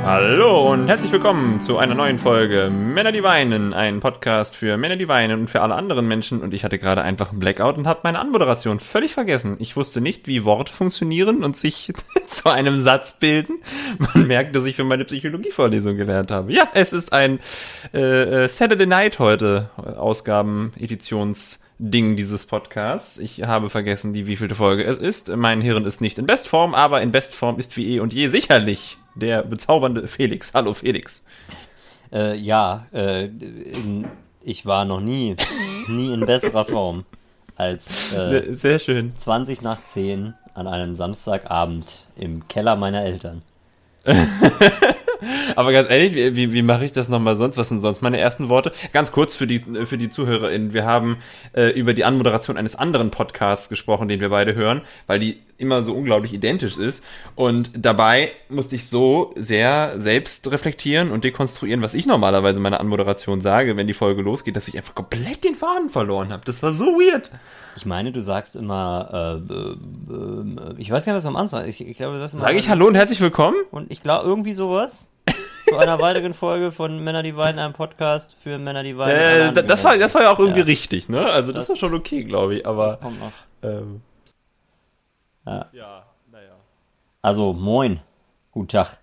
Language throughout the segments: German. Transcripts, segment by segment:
Hallo und herzlich willkommen zu einer neuen Folge Männer, die weinen, ein Podcast für Männer, die weinen und für alle anderen Menschen. Und ich hatte gerade einfach einen Blackout und habe meine Anmoderation völlig vergessen. Ich wusste nicht, wie Worte funktionieren und sich zu einem Satz bilden. Man merkt, dass ich für meine Psychologievorlesung gelernt habe. Ja, es ist ein Saturday Night heute, Ausgaben-Editionsding dieses Podcasts. Ich habe vergessen, wievielte Folge es ist. Mein Hirn ist nicht in Bestform, aber in Bestform ist wie eh und je sicherlich der bezaubernde Felix. Hallo Felix. Ich war noch nie in besserer Form als sehr schön. 20 nach 10 an einem Samstagabend im Keller meiner Eltern. Aber ganz ehrlich, wie mache ich das nochmal sonst? Was sind sonst meine ersten Worte? Ganz kurz für die ZuhörerInnen. Wir haben über die Anmoderation eines anderen Podcasts gesprochen, den wir beide hören, weil die immer so unglaublich identisch ist. Und dabei musste ich so sehr selbst reflektieren und dekonstruieren, was ich normalerweise in meiner Anmoderation sage, wenn die Folge losgeht, dass ich einfach komplett den Faden verloren habe. Das war so weird. Ich meine, du sagst immer, ich weiß gar nicht, was am Anfang ist. Ich glaube, das sage ich Hallo und herzlich willkommen? Und ich glaube, irgendwie sowas. Zu einer weiteren Folge von Männer, die weinen, einem Podcast für Männer, die weinen. Das war ja auch irgendwie richtig, ne? Also das war schon okay, glaube ich, aber... Das kommt noch. Ja, naja. Also, moin. Guten Tag.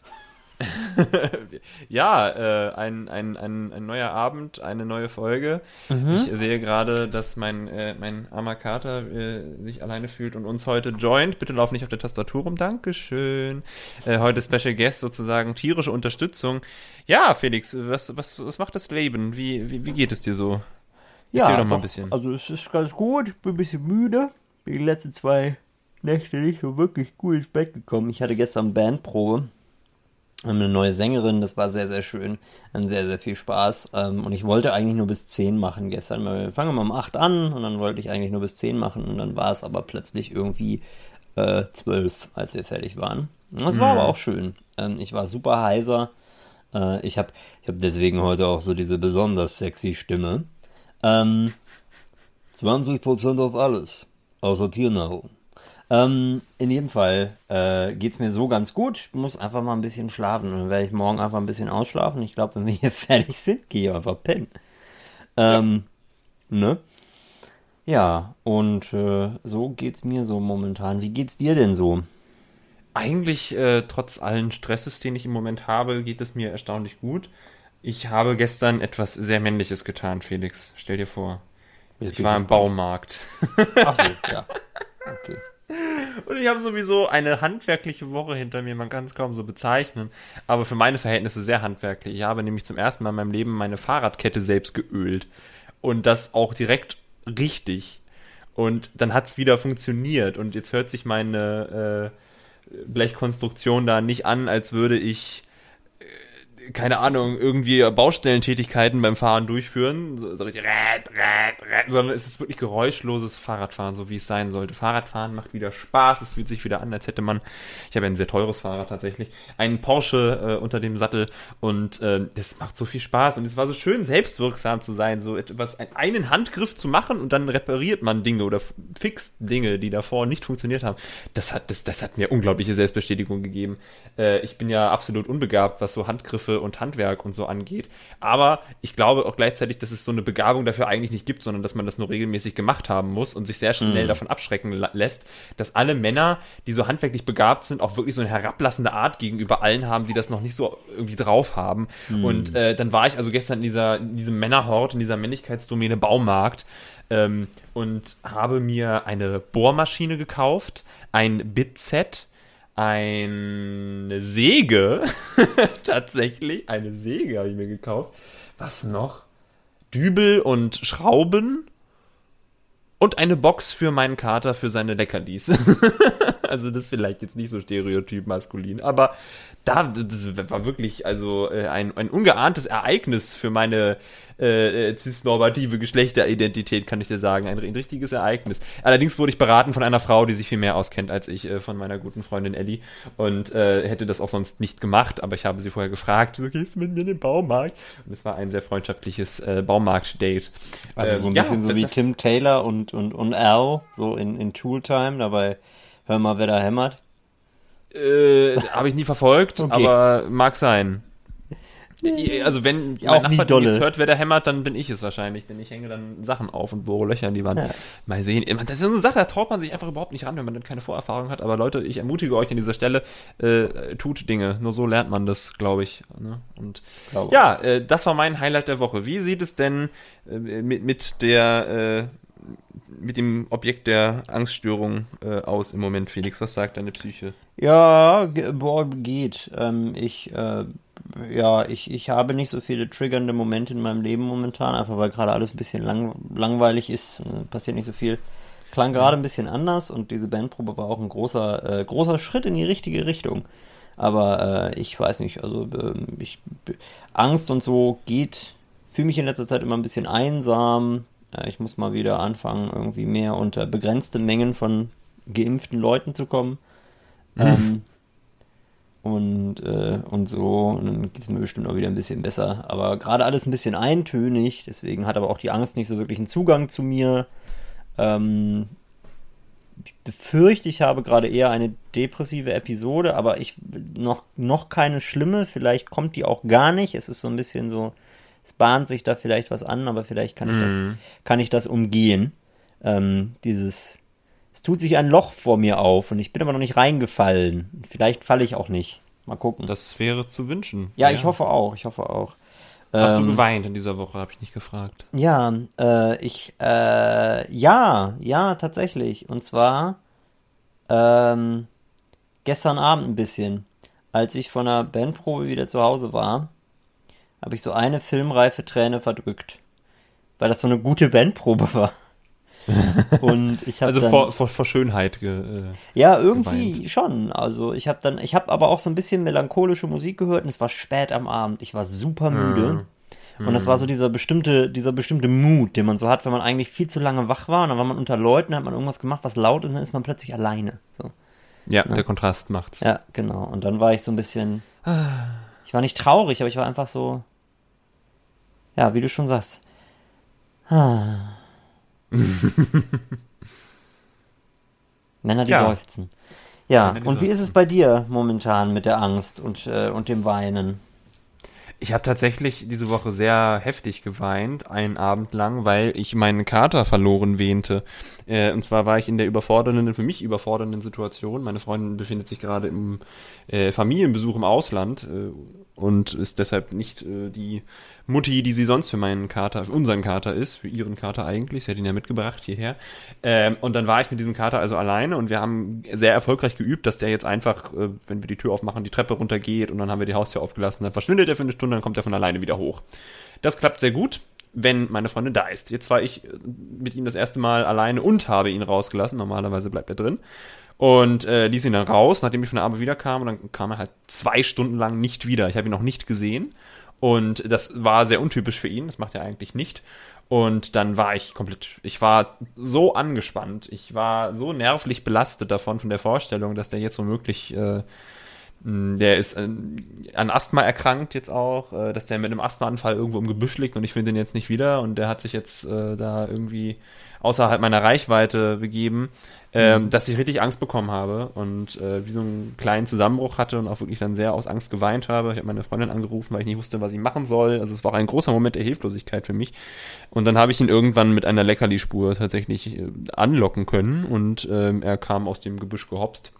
Ja, ein neuer Abend, eine neue Folge. Ich sehe gerade, dass mein armer Kater sich alleine fühlt und uns heute joint. Bitte lauf nicht auf der Tastatur rum. Dankeschön. Heute Special Guest sozusagen, tierische Unterstützung. Ja, Felix, was macht das Leben? Wie geht es dir so? Erzähl doch mal ein bisschen. Also es ist ganz gut. Ich bin ein bisschen müde. Bin die letzten 2 Nächte nicht so wirklich gut ins Bett gekommen. Ich hatte gestern Bandprobe. Eine neue Sängerin, das war sehr, sehr schön. Sehr, sehr viel Spaß. Und ich wollte eigentlich nur bis 10 machen gestern. Wir fangen mal um 8 an und dann wollte ich eigentlich nur bis 10 machen. Und dann war es aber plötzlich irgendwie 12, als wir fertig waren. Das war aber auch schön. Ich war super heiser. Ich hab deswegen heute auch so diese besonders sexy Stimme. 20% auf alles. Außer Tiernahrung. In jedem Fall geht's mir so ganz gut. Ich muss einfach mal ein bisschen schlafen. Und dann werde ich morgen einfach ein bisschen ausschlafen. Ich glaube, wenn wir hier fertig sind, gehe ich einfach pennen. Ne? Ja, und so geht's mir so momentan. Wie geht's dir denn so? Eigentlich, trotz allen Stresses, den ich im Moment habe, geht es mir erstaunlich gut. Ich habe gestern etwas sehr Männliches getan, Felix. Stell dir vor. Ich war im Baumarkt. Ach so, ja. Okay. Und ich habe sowieso eine handwerkliche Woche hinter mir, man kann es kaum so bezeichnen, aber für meine Verhältnisse sehr handwerklich. Ich habe nämlich zum ersten Mal in meinem Leben meine Fahrradkette selbst geölt und das auch direkt richtig. Und dann hat es wieder funktioniert und jetzt hört sich meine Blechkonstruktion da nicht an, als würde ich keine Ahnung, irgendwie Baustellentätigkeiten beim Fahren durchführen, so richtig sondern es ist wirklich geräuschloses Fahrradfahren, so wie es sein sollte. Fahrradfahren macht wieder Spaß, es fühlt sich wieder an, als hätte man, ich habe ja ein sehr teures Fahrrad tatsächlich, einen Porsche unter dem Sattel und das macht so viel Spaß und es war so schön, selbstwirksam zu sein, so etwas, einen Handgriff zu machen und dann repariert man Dinge oder fixt Dinge, die davor nicht funktioniert haben. Das hat mir unglaubliche Selbstbestätigung gegeben. Ich bin ja absolut unbegabt, was so Handgriffe und Handwerk und so angeht. Aber ich glaube auch gleichzeitig, dass es so eine Begabung dafür eigentlich nicht gibt, sondern dass man das nur regelmäßig gemacht haben muss und sich sehr schnell davon abschrecken lässt, dass alle Männer, die so handwerklich begabt sind, auch wirklich so eine herablassende Art gegenüber allen haben, die das noch nicht so irgendwie drauf haben. Und dann war ich also gestern in diesem Männerhort, in dieser Männlichkeitsdomäne Baumarkt und habe mir eine Bohrmaschine gekauft, ein Bitset, eine Säge, tatsächlich, eine Säge habe ich mir gekauft. Was noch? Dübel und Schrauben und eine Box für meinen Kater für seine Leckerlis. Also das ist vielleicht jetzt nicht so stereotyp maskulin, aber das war wirklich also ein ungeahntes Ereignis für meine cis-normative Geschlechteridentität, kann ich dir sagen. Ein richtiges Ereignis. Allerdings wurde ich beraten von einer Frau, die sich viel mehr auskennt als ich, von meiner guten Freundin Ellie und hätte das auch sonst nicht gemacht, aber ich habe sie vorher gefragt, so gehst du mit mir in den Baumarkt? Und es war ein sehr freundschaftliches Baumarkt-Date. Also so ein bisschen so wie Tim Taylor und Al, so in Tooltime, dabei hör mal, wer da hämmert. Habe ich nie verfolgt, Okay. aber mag sein. Also wenn Auch mein nie Nachbar dolle. demnächst hört, wer da hämmert, dann bin ich es wahrscheinlich, denn ich hänge dann Sachen auf und bohre Löcher in die Wand. Ja. Mal sehen. Das ist so eine Sache, da traut man sich einfach überhaupt nicht ran, wenn man dann keine Vorerfahrung hat. Aber Leute, ich ermutige euch an dieser Stelle, tut Dinge. Nur so lernt man das, glaube ich. Ne? Und Glaube ja, das war mein Highlight der Woche. Wie sieht es denn mit dem Objekt der Angststörung aus im Moment, Felix? Was sagt deine Psyche? Ja, geht. Ich habe nicht so viele triggernde Momente in meinem Leben momentan, einfach weil gerade alles ein bisschen langweilig ist. Passiert nicht so viel. Klang gerade ein bisschen anders und diese Bandprobe war auch ein großer Schritt in die richtige Richtung. Aber ich weiß nicht, also Angst und so geht. Fühle mich in letzter Zeit immer ein bisschen einsam. Ich muss mal wieder anfangen, irgendwie mehr unter begrenzte Mengen von geimpften Leuten zu kommen. Und so, und dann geht es mir bestimmt auch wieder ein bisschen besser. Aber gerade alles ein bisschen eintönig, deswegen hat aber auch die Angst nicht so wirklich einen Zugang zu mir. Ich befürchte, ich habe gerade eher eine depressive Episode, aber noch keine schlimme. Vielleicht kommt die auch gar nicht. Es ist so ein bisschen so, es bahnt sich da vielleicht was an, aber vielleicht kann ich das umgehen. Es tut sich ein Loch vor mir auf und ich bin aber noch nicht reingefallen. Vielleicht falle ich auch nicht. Mal gucken. Das wäre zu wünschen. Ja, ich hoffe auch. Hast du geweint in dieser Woche, habe ich nicht gefragt. Ja, ja, tatsächlich. Und zwar gestern Abend ein bisschen. Als ich von der Bandprobe wieder zu Hause war, habe ich so eine filmreife Träne verdrückt. Weil das so eine gute Bandprobe war. Und ich habe Also dann, vor Schönheit. ja, irgendwie geweint. schon. Also ich habe aber auch so ein bisschen melancholische Musik gehört und es war spät am Abend. Ich war super müde. Und das war so dieser bestimmte Mood, den man so hat, wenn man eigentlich viel zu lange wach war und dann war man unter Leuten, hat man irgendwas gemacht, was laut ist und dann ist man plötzlich alleine. So. Ja, der Kontrast macht's. Ja, genau. Und dann war ich so ein bisschen, ich war nicht traurig, aber ich war einfach so, ja, wie du schon sagst. Männer, die Ja. seufzen. Ja, Männer, die und wie ist es seufzen. bei dir momentan mit der Angst und dem Weinen? Ich habe tatsächlich diese Woche sehr heftig geweint, einen Abend lang, weil ich meinen Kater verloren wähnte. Und zwar war ich in der für mich überfordernden Situation. Meine Freundin befindet sich gerade im Familienbesuch im Ausland und ist deshalb nicht die Mutti, die sie sonst für unseren Kater ist, für ihren Kater eigentlich. Sie hat ihn ja mitgebracht hierher. Und dann war ich mit diesem Kater also alleine und wir haben sehr erfolgreich geübt, dass der jetzt einfach, wenn wir die Tür aufmachen, die Treppe runtergeht und dann haben wir die Haustür aufgelassen, dann verschwindet er für eine Stunde, dann kommt er von alleine wieder hoch. Das klappt sehr gut, wenn meine Freundin da ist. Jetzt war ich mit ihm das erste Mal alleine und habe ihn rausgelassen. Normalerweise bleibt er drin. Und ließ ihn dann raus, nachdem ich von der Arbeit wiederkam. Und dann kam er halt 2 Stunden lang nicht wieder. Ich habe ihn noch nicht gesehen. Und das war sehr untypisch für ihn. Das macht er eigentlich nicht. Und dann war ich war so angespannt. Ich war so nervlich belastet davon, von der Vorstellung, dass der jetzt womöglich der ist an Asthma erkrankt jetzt auch, dass der mit einem Asthmaanfall irgendwo im Gebüsch liegt und ich finde ihn jetzt nicht wieder und der hat sich jetzt da irgendwie außerhalb meiner Reichweite begeben, dass ich richtig Angst bekommen habe und wie so einen kleinen Zusammenbruch hatte und auch wirklich dann sehr aus Angst geweint habe. Ich habe meine Freundin angerufen, weil ich nicht wusste, was ich machen soll. Also es war auch ein großer Moment der Hilflosigkeit für mich. Und dann habe ich ihn irgendwann mit einer Leckerli-Spur tatsächlich anlocken können und er kam aus dem Gebüsch gehopst.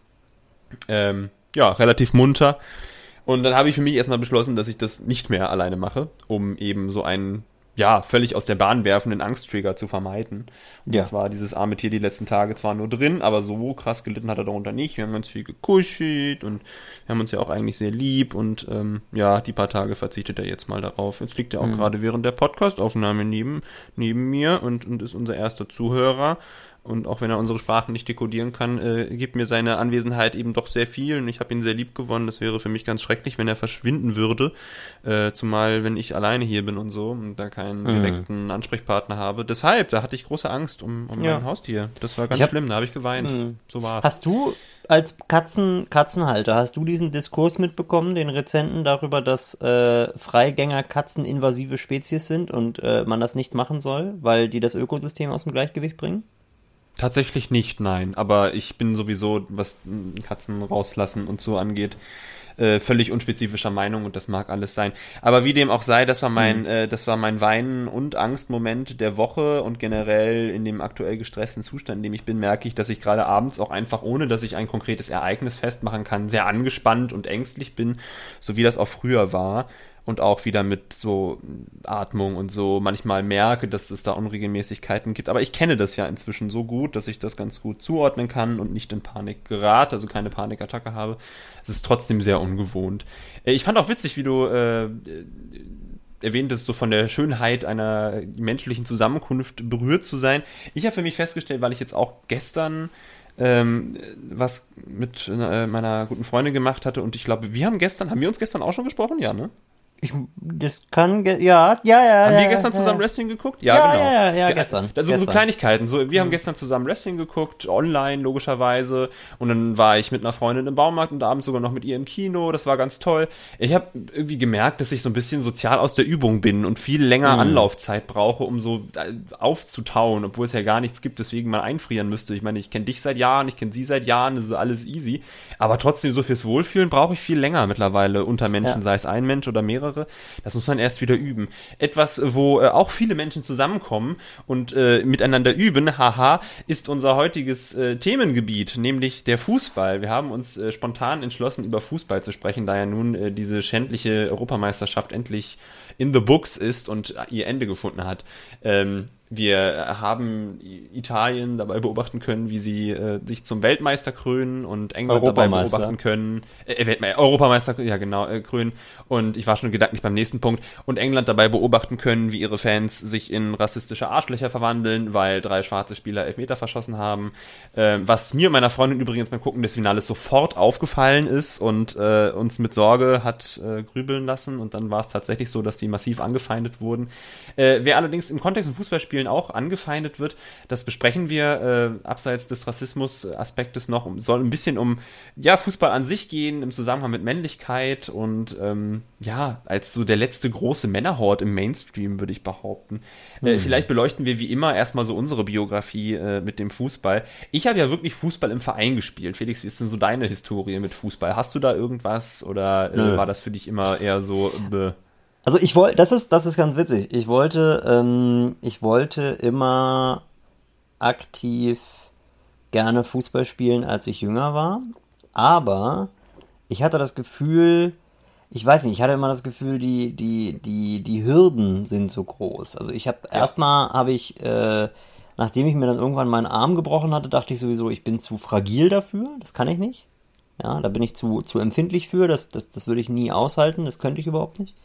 Ja, relativ munter. Und dann habe ich für mich erstmal beschlossen, dass ich das nicht mehr alleine mache, um eben so einen, ja, völlig aus der Bahn werfenden Angsttrigger zu vermeiden. Und Ja. zwar dieses arme Tier die letzten Tage zwar nur drin, aber so krass gelitten hat er darunter nicht. Wir haben ganz viel gekuschelt und wir haben uns ja auch eigentlich sehr lieb und ja, die paar Tage verzichtet er jetzt mal darauf. Jetzt liegt er auch gerade während der Podcast-Aufnahme neben mir und ist unser erster Zuhörer. Und auch wenn er unsere Sprachen nicht dekodieren kann, gibt mir seine Anwesenheit eben doch sehr viel. Und ich habe ihn sehr lieb gewonnen. Das wäre für mich ganz schrecklich, wenn er verschwinden würde. Zumal, wenn ich alleine hier bin und so und da keinen direkten Ansprechpartner habe. Deshalb, da hatte ich große Angst um mein Haustier. Das war ganz schlimm, da habe ich geweint. So war's. Hast du als Katzenhalter, hast du diesen Diskurs mitbekommen, den rezenten darüber, dass Freigänger Katzen invasive Spezies sind und man das nicht machen soll, weil die das Ökosystem aus dem Gleichgewicht bringen? Tatsächlich nicht, nein. Aber ich bin sowieso, was Katzen rauslassen und so angeht, völlig unspezifischer Meinung und das mag alles sein. Aber wie dem auch sei, das war mein Weinen- und Angstmoment der Woche und generell in dem aktuell gestressten Zustand, in dem ich bin, merke ich, dass ich gerade abends auch einfach, ohne dass ich ein konkretes Ereignis festmachen kann, sehr angespannt und ängstlich bin, so wie das auch früher war. Und auch wieder mit so Atmung und so manchmal merke, dass es da Unregelmäßigkeiten gibt. Aber ich kenne das ja inzwischen so gut, dass ich das ganz gut zuordnen kann und nicht in Panik gerate, also keine Panikattacke habe. Es ist trotzdem sehr ungewohnt. Ich fand auch witzig, wie du erwähntest, so von der Schönheit einer menschlichen Zusammenkunft berührt zu sein. Ich habe für mich festgestellt, weil ich jetzt auch gestern was mit meiner guten Freundin gemacht hatte und ich glaube, haben wir uns gestern auch schon gesprochen? Ja, ne? Das kann, ja. Haben wir gestern zusammen Wrestling geguckt? Ja, genau. Ja, gestern. Also so gestern. Kleinigkeiten. So, wir haben gestern zusammen Wrestling geguckt, online logischerweise. Und dann war ich mit einer Freundin im Baumarkt und abends sogar noch mit ihr im Kino. Das war ganz toll. Ich habe irgendwie gemerkt, dass ich so ein bisschen sozial aus der Übung bin und viel länger Anlaufzeit brauche, um so aufzutauen, obwohl es ja gar nichts gibt, deswegen mal einfrieren müsste. Ich meine, ich kenne dich seit Jahren, ich kenne sie seit Jahren, das ist alles easy. Aber trotzdem, so fürs Wohlfühlen brauche ich viel länger mittlerweile unter Menschen, sei es ein Mensch oder mehrere. Das muss man erst wieder üben. Etwas, wo auch viele Menschen zusammenkommen und miteinander üben, haha, ist unser heutiges Themengebiet, nämlich der Fußball. Wir haben uns spontan entschlossen, über Fußball zu sprechen, da ja nun diese schändliche Europameisterschaft endlich in the books ist und ihr Ende gefunden hat. Wir haben Italien dabei beobachten können, wie sie sich zum Weltmeister krönen und England dabei beobachten können. Europameister, ja genau, krönen. Und ich war schon gedanklich beim nächsten Punkt. Und England dabei beobachten können, wie ihre Fans sich in rassistische Arschlöcher verwandeln, weil 3 schwarze Spieler Elfmeter verschossen haben. Was mir und meiner Freundin übrigens beim Gucken des Finales sofort aufgefallen ist und uns mit Sorge hat grübeln lassen. Und dann war es tatsächlich so, dass die massiv angefeindet wurden. Wer allerdings im Kontext von Fußballspielen auch angefeindet wird, das besprechen wir abseits des Rassismus-Aspektes noch, soll ein bisschen um Fußball an sich gehen, im Zusammenhang mit Männlichkeit und als so der letzte große Männerhort im Mainstream, würde ich behaupten. Vielleicht beleuchten wir wie immer erstmal so unsere Biografie mit dem Fußball. Ich habe ja wirklich Fußball im Verein gespielt. Felix, wie ist denn so deine Historie mit Fußball? Hast du da irgendwas oder war das für dich immer eher so... Also das ist ganz witzig. Ich wollte immer aktiv gerne Fußball spielen, als ich jünger war. Aber ich hatte das Gefühl, ich weiß nicht, ich hatte immer das Gefühl, die Hürden sind so groß. Also nachdem ich mir dann irgendwann meinen Arm gebrochen hatte, dachte ich sowieso, ich bin zu fragil dafür. Das kann ich nicht. Ja, da bin ich zu empfindlich für. Das würde ich nie aushalten. Das könnte ich überhaupt nicht.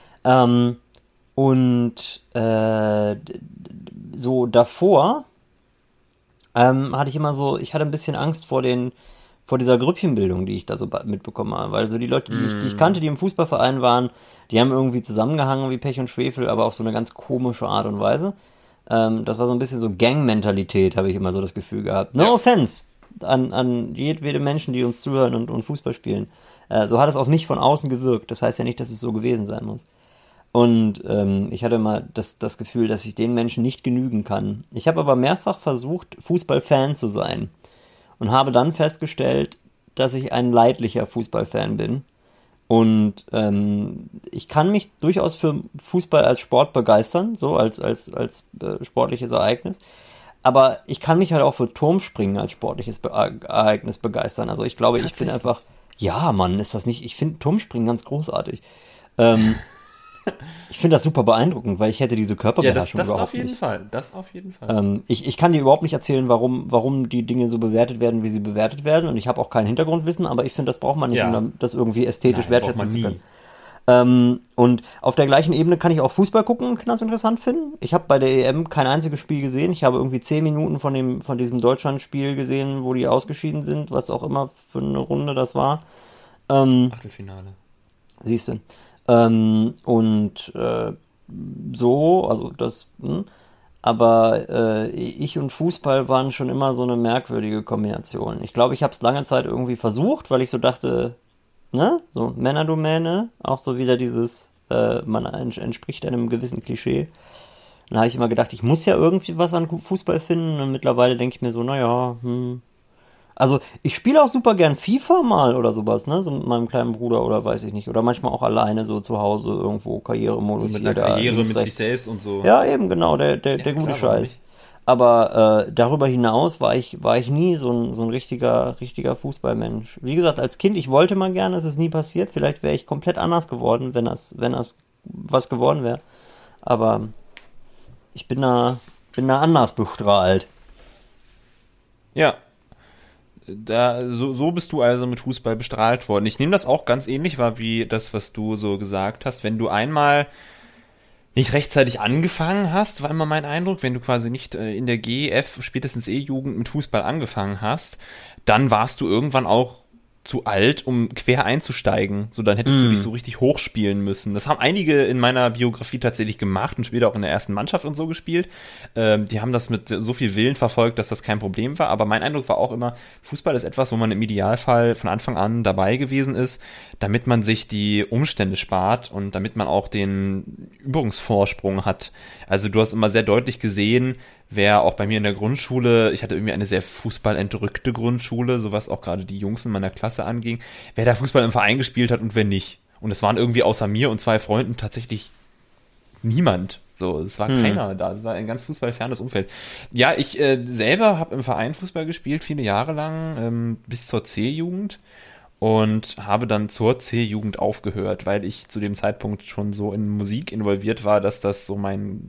So davor hatte ich immer so, ich hatte ein bisschen Angst vor dieser Grüppchenbildung, die ich da so mitbekommen habe, weil so die Leute, die ich kannte, die im Fußballverein waren, die haben irgendwie zusammengehangen wie Pech und Schwefel, aber auf so eine ganz komische Art und Weise. Das war so ein bisschen so Gang-Mentalität, habe ich immer so das Gefühl gehabt. No offense an jedwede Menschen, die uns zuhören und Fußball spielen. So hat es auf mich von außen gewirkt. Das heißt ja nicht, dass es so gewesen sein muss. Und ich hatte immer das Gefühl, dass ich den Menschen nicht genügen kann. Ich habe aber mehrfach versucht, Fußballfan zu sein. Und habe dann festgestellt, dass ich ein leidlicher Fußballfan bin. Und ich kann mich durchaus für Fußball als Sport begeistern, so als sportliches Ereignis. Aber ich kann mich halt auch für Turmspringen als sportliches Ereignis begeistern. Also ich glaube, ich bin einfach... Ja, Mann, ist das nicht... Ich finde Turmspringen ganz großartig. Ich finde das super beeindruckend, weil ich hätte diese Körperbeherrschung überhaupt nicht. Das auf jeden Fall. Ich kann dir überhaupt nicht erzählen, warum die Dinge so bewertet werden, wie sie bewertet werden. Und ich habe auch kein Hintergrundwissen, aber ich finde, das braucht man nicht, um das irgendwie ästhetisch wertschätzen zu können. Und auf der gleichen Ebene kann ich auch Fußball gucken und das interessant finden. Ich habe bei der EM kein einziges Spiel gesehen. Ich habe irgendwie 10 Minuten von diesem Deutschland-Spiel gesehen, wo die ausgeschieden sind, was auch immer für eine Runde das war. Achtelfinale. Siehst du. Aber ich und Fußball waren schon immer so eine merkwürdige Kombination. Ich glaube, ich habe es lange Zeit irgendwie versucht, weil ich so dachte, ne, so Männerdomäne, auch so wieder dieses, man entspricht einem gewissen Klischee. Dann habe ich immer gedacht, ich muss ja irgendwie was an Fußball finden und mittlerweile denke ich mir so, naja, Also ich spiele auch super gern FIFA mal oder sowas, ne? So mit meinem kleinen Bruder oder weiß ich nicht. Oder manchmal auch alleine so zu Hause irgendwo Karrieremodus So mit hier, einer da Karriere, links, mit sich rechts. selbst und so. Ja, eben, genau, der Ja, gute klar, warum Scheiß. nicht? Aber darüber hinaus war ich nie so ein richtiger Fußballmensch. Wie gesagt, als Kind, ich wollte mal gerne, es ist nie passiert. Vielleicht wäre ich komplett anders geworden, wenn das was geworden wäre. Aber ich bin da anders bestrahlt. Ja, so bist du also mit Fußball bestrahlt worden. Ich nehme das auch ganz ähnlich wahr wie das, was du so gesagt hast. Wenn du einmal nicht rechtzeitig angefangen hast, war immer mein Eindruck, wenn du quasi nicht in der G, F, spätestens E-Jugend mit Fußball angefangen hast, dann warst du irgendwann auch zu alt, um quer einzusteigen. So, dann hättest du dich so richtig hochspielen müssen. Das haben einige in meiner Biografie tatsächlich gemacht und später auch in der ersten Mannschaft und so gespielt. Die haben das mit so viel Willen verfolgt, dass das kein Problem war. Aber mein Eindruck war auch immer, Fußball ist etwas, wo man im Idealfall von Anfang an dabei gewesen ist, damit man sich die Umstände spart und damit man auch den Übungsvorsprung hat. Also du hast immer sehr deutlich gesehen, wer auch bei mir in der Grundschule, ich hatte irgendwie eine sehr fußballentrückte Grundschule, so was auch gerade die Jungs in meiner Klasse anging, wer da Fußball im Verein gespielt hat und wer nicht. Und es waren irgendwie außer mir und zwei Freunden tatsächlich niemand. So, es war keiner da. Es war ein ganz fußballfernes Umfeld. Ja, ich selber habe im Verein Fußball gespielt, viele Jahre lang, bis zur C-Jugend. Und habe dann zur C-Jugend aufgehört, weil ich zu dem Zeitpunkt schon so in Musik involviert war, dass das so mein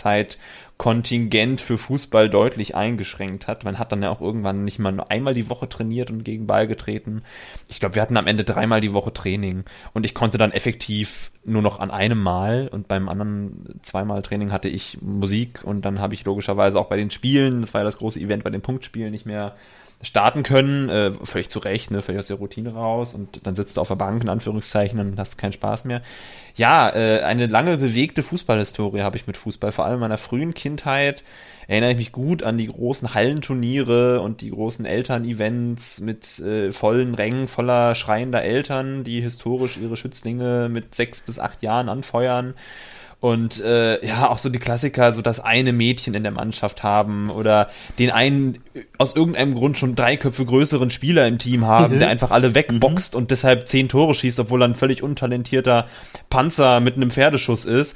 Freizeitkontingent für Fußball deutlich eingeschränkt hat. Man hat dann ja auch irgendwann nicht mal nur einmal die Woche trainiert und gegen Ball getreten. Ich glaube, wir hatten am Ende 3-mal die Woche Training und ich konnte dann effektiv nur noch an einem Mal und beim anderen 2-mal Training hatte ich Musik und dann habe ich logischerweise auch bei den Spielen, das war ja das große Event, bei den Punktspielen nicht mehr starten können, völlig zu Recht, ne, völlig aus der Routine raus und dann sitzt du auf der Bank, in Anführungszeichen, und hast keinen Spaß mehr. Ja, eine lange bewegte Fußballhistorie habe ich mit Fußball, vor allem in meiner frühen Kindheit erinnere ich mich gut an die großen Hallenturniere und die großen Elternevents mit vollen Rängen voller schreiender Eltern, die historisch ihre Schützlinge mit 6 bis 8 Jahren anfeuern. Und ja, auch so die Klassiker, so das eine Mädchen in der Mannschaft haben oder den einen aus irgendeinem Grund schon 3 Köpfe größeren Spieler im Team haben, der einfach alle wegboxt und deshalb 10 Tore schießt, obwohl er ein völlig untalentierter Panzer mit einem Pferdeschuss ist.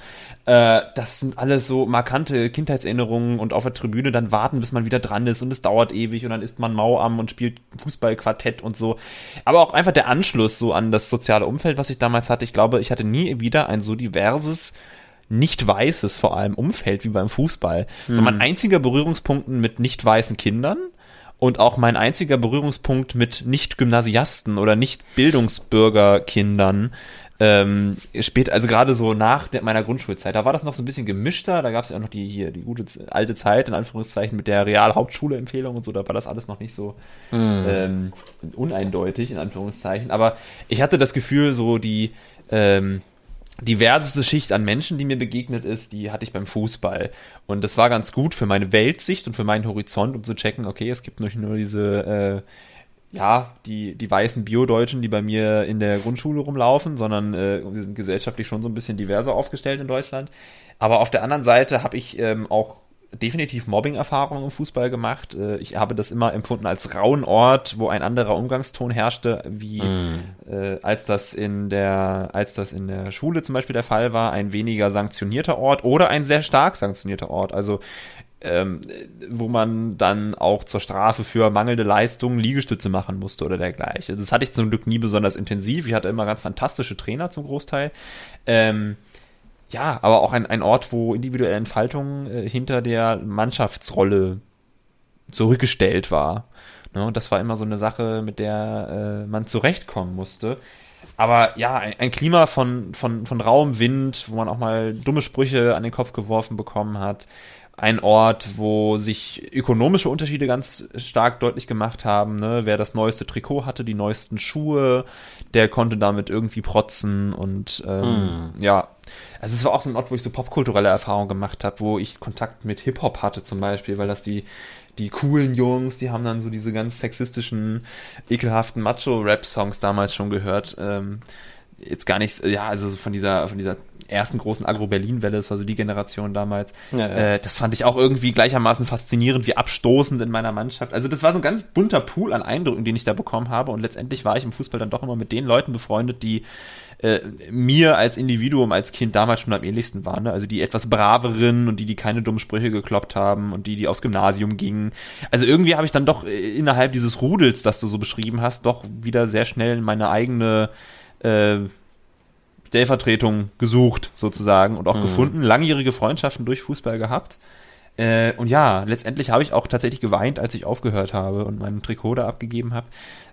Das sind alles so markante Kindheitserinnerungen und auf der Tribüne dann warten, bis man wieder dran ist und es dauert ewig und dann isst man Mauam und spielt Fußballquartett und so. Aber auch einfach der Anschluss so an das soziale Umfeld, was ich damals hatte. Ich glaube, ich hatte nie wieder ein so diverses nicht weißes vor allem Umfeld wie beim Fußball. So mein einziger Berührungspunkt mit nicht weißen Kindern und auch mein einziger Berührungspunkt mit nicht Gymnasiasten oder nicht Bildungsbürgerkindern später, also gerade so nach meiner Grundschulzeit, da war das noch so ein bisschen gemischter, da gab es ja auch noch die gute alte Zeit, in Anführungszeichen, mit der Realhauptschule-Empfehlung und so, da war das alles noch nicht so uneindeutig, in Anführungszeichen, aber ich hatte das Gefühl, so die diverseste Schicht an Menschen, die mir begegnet ist, die hatte ich beim Fußball. Und das war ganz gut für meine Weltsicht und für meinen Horizont, um zu checken, okay, es gibt nicht nur diese, die weißen Bio-Deutschen, die bei mir in der Grundschule rumlaufen, sondern wir sind gesellschaftlich schon so ein bisschen diverser aufgestellt in Deutschland. Aber auf der anderen Seite habe ich auch definitiv Mobbing-Erfahrungen im Fußball gemacht. Ich habe das immer empfunden als rauen Ort, wo ein anderer Umgangston herrschte, wie als das in der Schule zum Beispiel der Fall war, ein weniger sanktionierter Ort oder ein sehr stark sanktionierter Ort. Also wo man dann auch zur Strafe für mangelnde Leistungen Liegestütze machen musste oder dergleichen. Das hatte ich zum Glück nie besonders intensiv. Ich hatte immer ganz fantastische Trainer zum Großteil. Ja, aber auch ein Ort, wo individuelle Entfaltung hinter der Mannschaftsrolle zurückgestellt war. Ne? Und das war immer so eine Sache, mit der man zurechtkommen musste. Aber ja, ein Klima von rauem Wind, wo man auch mal dumme Sprüche an den Kopf geworfen bekommen hat. Ein Ort, wo sich ökonomische Unterschiede ganz stark deutlich gemacht haben. Ne? Wer das neueste Trikot hatte, die neuesten Schuhe, der konnte damit irgendwie protzen. Und ja, also es war auch so ein Ort, wo ich so popkulturelle Erfahrungen gemacht habe, wo ich Kontakt mit Hip-Hop hatte zum Beispiel, weil das die coolen Jungs, die haben dann so diese ganz sexistischen, ekelhaften Macho-Rap-Songs damals schon gehört. Jetzt gar nichts, ja, also von dieser ersten großen Agro-Berlin-Welle, das war so die Generation damals. Ja. Das fand ich auch irgendwie gleichermaßen faszinierend wie abstoßend in meiner Mannschaft. Also das war so ein ganz bunter Pool an Eindrücken, den ich da bekommen habe und letztendlich war ich im Fußball dann doch immer mit den Leuten befreundet, die mir als Individuum, als Kind damals schon am ähnlichsten waren. Ne? Also die etwas braveren und die keine dummen Sprüche gekloppt haben und die aufs Gymnasium gingen. Also irgendwie habe ich dann doch innerhalb dieses Rudels, das du so beschrieben hast, doch wieder sehr schnell meine eigene Stellvertretung gesucht, sozusagen, und auch gefunden. Langjährige Freundschaften durch Fußball gehabt. Und ja, letztendlich habe ich auch tatsächlich geweint, als ich aufgehört habe und mein Trikot da abgegeben habe.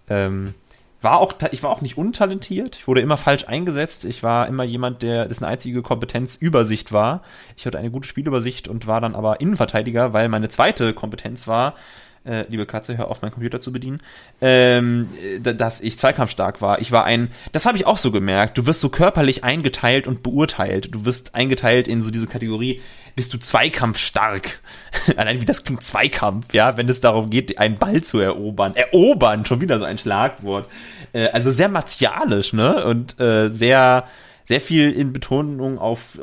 Ich war auch nicht untalentiert. Ich wurde immer falsch eingesetzt. Ich war immer jemand, dessen einzige Kompetenz Übersicht war. Ich hatte eine gute Spielübersicht und war dann aber Innenverteidiger, weil meine zweite Kompetenz war, liebe Katze, hör auf, meinen Computer zu bedienen, dass ich zweikampfstark war. Das habe ich auch so gemerkt. Du wirst so körperlich eingeteilt und beurteilt. Du wirst eingeteilt in so diese Kategorie, bist du zweikampfstark. Allein wie das klingt, Zweikampf, ja, wenn es darum geht, einen Ball zu erobern. Erobern, schon wieder so ein Schlagwort. Also sehr martialisch, ne? Und sehr, sehr viel in Betonung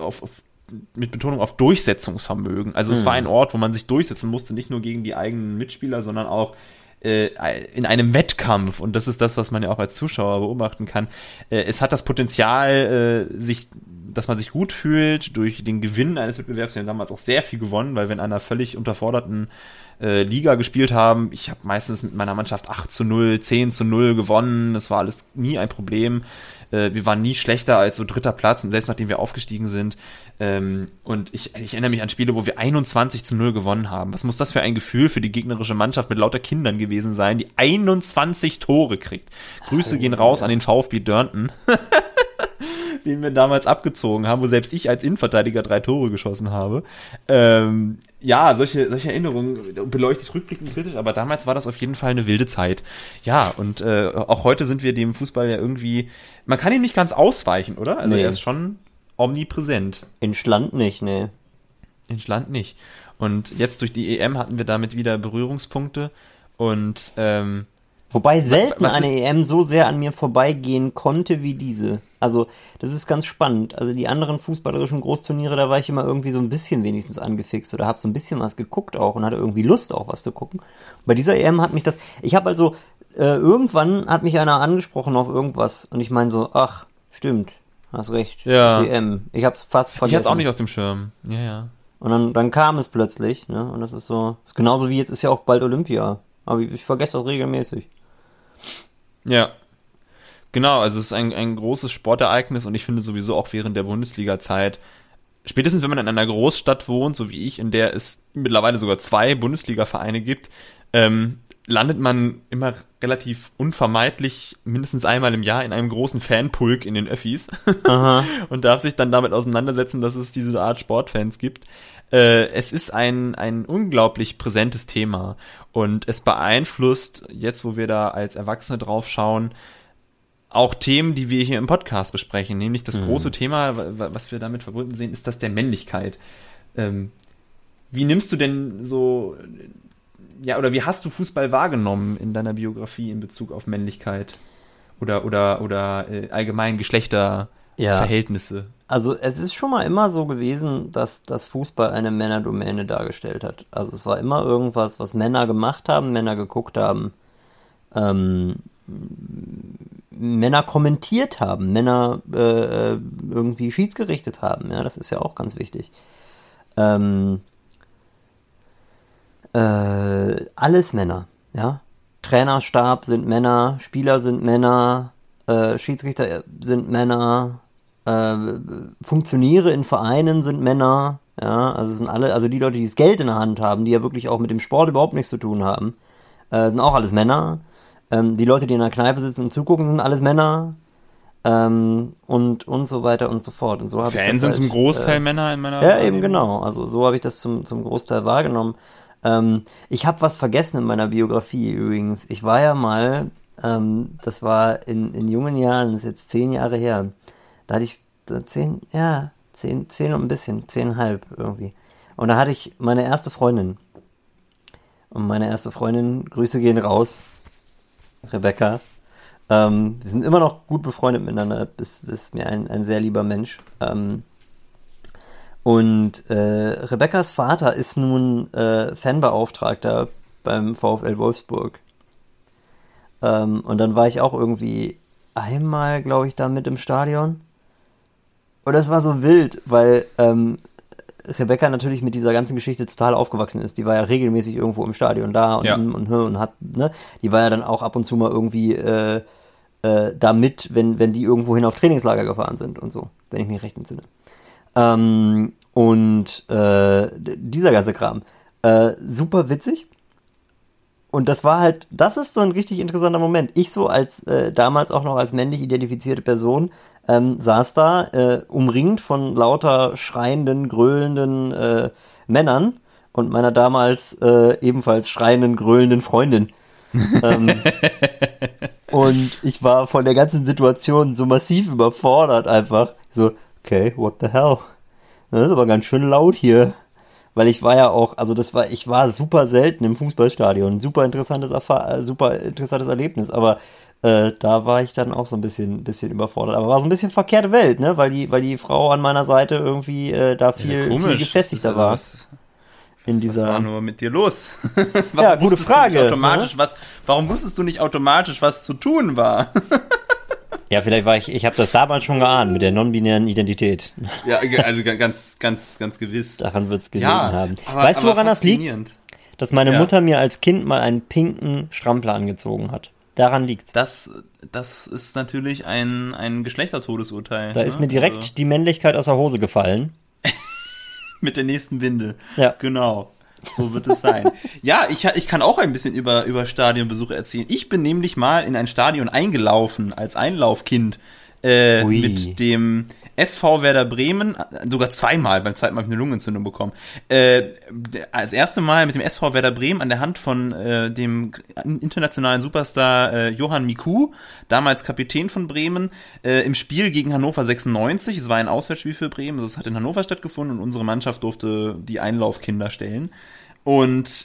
mit Betonung auf Durchsetzungsvermögen. Also es war ein Ort, wo man sich durchsetzen musste, nicht nur gegen die eigenen Mitspieler, sondern auch in einem Wettkampf. Und das ist das, was man ja auch als Zuschauer beobachten kann. Es hat das Potenzial, dass man sich gut fühlt durch den Gewinn eines Wettbewerbs. Wir haben damals auch sehr viel gewonnen, weil wir in einer völlig unterforderten Liga gespielt haben. Ich habe meistens mit meiner Mannschaft 8-0, 10-0 gewonnen. Das war alles nie ein Problem. Wir waren nie schlechter als so 3. Platz, und selbst nachdem wir aufgestiegen sind. Und ich erinnere mich an Spiele, wo wir 21-0 gewonnen haben. Was muss das für ein Gefühl für die gegnerische Mannschaft mit lauter Kindern gewesen sein, die 21 Tore kriegt? Grüße gehen raus an den VfB Dörnten, den wir damals abgezogen haben, wo selbst ich als Innenverteidiger 3 Tore geschossen habe. Ja, solche Erinnerungen beleuchte ich rückblickend kritisch, aber damals war das auf jeden Fall eine wilde Zeit. Ja, und auch heute sind wir dem Fußball ja irgendwie, man kann ihm nicht ganz ausweichen, oder? Also Nee. er ist schon omnipräsent. In Schland nicht, ne. In Schland nicht. Und jetzt durch die EM hatten wir damit wieder Berührungspunkte und Wobei selten was eine EM so sehr an mir vorbeigehen konnte wie diese. Also, das ist ganz spannend. Also, die anderen fußballerischen Großturniere, da war ich immer irgendwie so ein bisschen wenigstens angefixt oder habe so ein bisschen was geguckt auch und hatte irgendwie Lust auch was zu gucken. Bei dieser EM hat mich das, ich habe also, irgendwann hat mich einer angesprochen auf irgendwas und ich meine so, ach, stimmt, hast recht, Ja. das ist EM. Ich hab's fast ich vergessen. hatte es auch nicht auf dem Schirm. Ja, ja. Und dann kam es plötzlich, ne? Und das ist so, ist genauso wie jetzt ist ja auch bald Olympia. Aber ich vergesse das regelmäßig. Ja. Genau, also es ist ein großes Sportereignis und ich finde sowieso auch während der Bundesliga-Zeit, spätestens wenn man in einer Großstadt wohnt, so wie ich, in der es mittlerweile sogar 2 Bundesliga-Vereine gibt, landet man immer relativ unvermeidlich mindestens einmal im Jahr in einem großen Fanpulk in den Öffis Aha. und darf sich dann damit auseinandersetzen, dass es diese Art Sportfans gibt. Es ist ein unglaublich präsentes Thema und es beeinflusst, jetzt wo wir da als Erwachsene drauf schauen, auch Themen, die wir hier im Podcast besprechen, nämlich das große Thema, was wir damit verbunden sehen, ist das der Männlichkeit. Wie nimmst du denn so, ja, oder wie hast du Fußball wahrgenommen in deiner Biografie in Bezug auf Männlichkeit oder allgemein Geschlechterverhältnisse? Also es ist schon mal immer so gewesen, dass das Fußball eine Männerdomäne dargestellt hat. Also es war immer irgendwas, was Männer gemacht haben, Männer geguckt haben, Männer kommentiert haben, Männer irgendwie schiedsgerichtet haben. Ja, das ist ja auch ganz wichtig. Alles Männer, ja. Trainerstab sind Männer, Spieler sind Männer, Schiedsrichter sind Männer, Funktionäre in Vereinen sind Männer, ja, also sind alle, also die Leute, die das Geld in der Hand haben, die ja wirklich auch mit dem Sport überhaupt nichts zu tun haben, sind auch alles Männer. Die Leute, die in der Kneipe sitzen und zugucken, sind alles Männer. Und so weiter und so fort. Und so habe ich das Fans sind halt, zum Großteil Männer in meiner ja, eben genau. Also so habe ich das zum Großteil wahrgenommen. Ich habe was vergessen in meiner Biografie übrigens. Ich war ja mal, das war in jungen Jahren, das ist jetzt 10 Jahre her, da hatte ich 10 und ein bisschen, 10,5 irgendwie. Und da hatte ich meine erste Freundin. Und meine erste Freundin, Grüße gehen raus, Rebecca. Wir sind immer noch gut befreundet miteinander. Das ist mir ein sehr lieber Mensch. Und Rebekkas Vater ist nun Fanbeauftragter beim VfL Wolfsburg. Und dann war ich auch irgendwie einmal, glaube ich, da mit im Stadion. Und das war so wild, weil Rebekka natürlich mit dieser ganzen Geschichte total aufgewachsen ist. Die war ja regelmäßig irgendwo im Stadion da und hat, ne, die war ja dann auch ab und zu mal irgendwie da mit, wenn die irgendwohin auf Trainingslager gefahren sind und so, wenn ich mich recht entsinne. Dieser ganze Kram. Super witzig. Und das ist so ein richtig interessanter Moment. Ich so als damals auch noch als männlich identifizierte Person saß da umringt von lauter schreienden, gröhlenden Männern und meiner damals ebenfalls schreienden, gröhlenden Freundin. Und ich war von der ganzen Situation so massiv überfordert einfach. So, okay, what the hell? Das ist aber ganz schön laut hier. Weil ich war ja auch, ich war super selten im Fußballstadion. Super interessantes Erlebnis, aber da war ich dann auch so ein bisschen überfordert. Aber war so ein bisschen verkehrte Welt, ne? Weil die Frau an meiner Seite irgendwie da viel gefestigter war. Was war nur mit dir los? Ja, gute Frage. Warum wusstest du nicht automatisch, was zu tun war? Ja, vielleicht ich habe das damals schon geahnt mit der non-binären Identität. Ja, also ganz gewiss. Daran wird es gelegen haben. Weißt du, woran das liegt? Dass meine Mutter mir als Kind mal einen pinken Strampler angezogen hat. Daran liegt's. Das ist natürlich ein Geschlechtertodesurteil. Da ist mir direkt die Männlichkeit aus der Hose gefallen. Mit der nächsten Windel. Ja. Genau. So wird es sein. Ja, ich kann auch ein bisschen über Stadionbesuche erzählen. Ich bin nämlich mal in ein Stadion eingelaufen, als Einlaufkind, mit dem SV Werder Bremen, sogar zweimal, beim zweiten Mal habe ich eine Lungenentzündung bekommen. Das erste Mal mit dem SV Werder Bremen an der Hand von dem internationalen Superstar Johann Miku, damals Kapitän von Bremen, im Spiel gegen Hannover 96. Es war ein Auswärtsspiel für Bremen, das hat in Hannover stattgefunden und unsere Mannschaft durfte die Einlaufkinder stellen. Und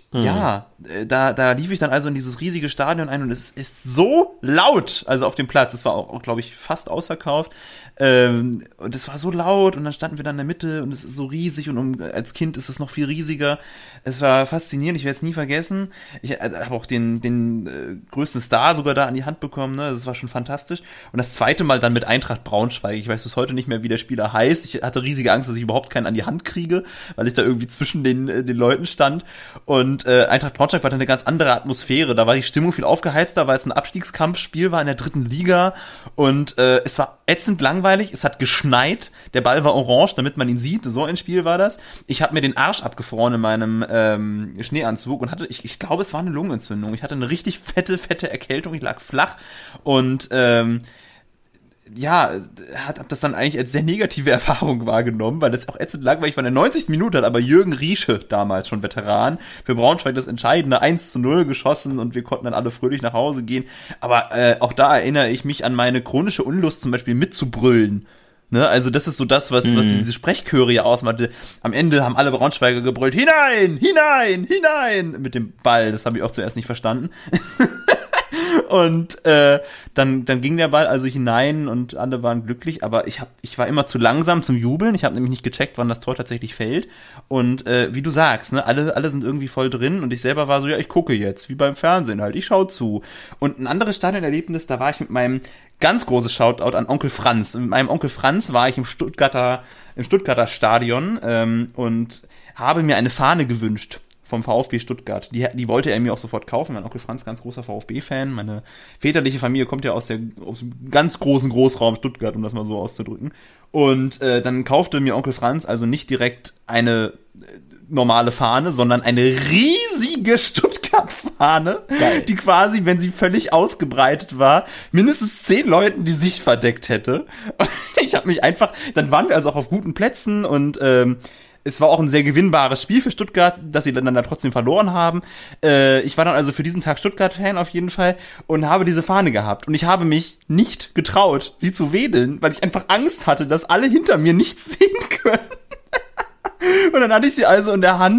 da lief ich dann also in dieses riesige Stadion ein und es ist so laut, also auf dem Platz, es war auch glaube ich, fast ausverkauft, und es war so laut und dann standen wir dann in der Mitte und es ist so riesig und als Kind ist es noch viel riesiger. Es war faszinierend, ich werde es nie vergessen. Ich habe auch den größten Star sogar da an die Hand bekommen, ne? Das war schon fantastisch. Und das zweite Mal dann mit Eintracht Braunschweig, ich weiß bis heute nicht mehr, wie der Spieler heißt. Ich hatte riesige Angst, dass ich überhaupt keinen an die Hand kriege, weil ich da irgendwie zwischen den Leuten stand. Und Eintracht Braunschweig war dann eine ganz andere Atmosphäre. Da war die Stimmung viel aufgeheizter, weil es ein Abstiegskampfspiel war in der 3. Liga. Und es war ätzend langweilig. Es hat geschneit. Der Ball war orange, damit man ihn sieht. So ein Spiel war das. Ich habe mir den Arsch abgefroren in meinem Schneeanzug und hatte, ich glaube, es war eine Lungenentzündung. Ich hatte eine richtig fette Erkältung. Ich lag flach und hab das dann eigentlich als sehr negative Erfahrung wahrgenommen, weil das auch ätzend langweilig war. In der 90. Minute hat aber Jürgen Riesche, damals schon Veteran, für Braunschweig das entscheidende 1:0 geschossen und wir konnten dann alle fröhlich nach Hause gehen. Aber auch da erinnere ich mich an meine chronische Unlust, zum Beispiel mitzubrüllen. Ne, also das ist so das, was diese Sprechchöre ja ausmachte. Am Ende haben alle Braunschweiger gebrüllt, hinein, hinein, hinein, mit dem Ball. Das habe ich auch zuerst nicht verstanden. Und dann ging der Ball also hinein und alle waren glücklich, aber ich war immer zu langsam zum Jubeln. Ich habe nämlich nicht gecheckt, wann das Tor tatsächlich fällt. Und wie du sagst, ne, alle sind irgendwie voll drin und ich selber war so, ja, ich gucke jetzt, wie beim Fernsehen halt, ich schaue zu. Und ein anderes Stadionerlebnis, da war ich mit meinem ganz großes Shoutout an Onkel Franz. Mit meinem Onkel Franz war ich im Stuttgarter Stadion und habe mir eine Fahne gewünscht vom VfB Stuttgart. Die wollte er mir auch sofort kaufen. Mein Onkel Franz, ganz großer VfB-Fan. Meine väterliche Familie kommt ja aus dem ganz großen Großraum Stuttgart, um das mal so auszudrücken. Und dann kaufte mir Onkel Franz also nicht direkt eine normale Fahne, sondern eine riesige Stuttgart-Fahne, die quasi, wenn sie völlig ausgebreitet war, mindestens 10 Leuten die Sicht verdeckt hätte. Und ich habe mich einfach, dann waren wir also auch auf guten Plätzen und es war auch ein sehr gewinnbares Spiel für Stuttgart, dass sie dann da trotzdem verloren haben. Ich war dann also für diesen Tag Stuttgart-Fan auf jeden Fall und habe diese Fahne gehabt. Und ich habe mich nicht getraut, sie zu wedeln, weil ich einfach Angst hatte, dass alle hinter mir nichts sehen können. Und dann hatte ich sie also in der Hand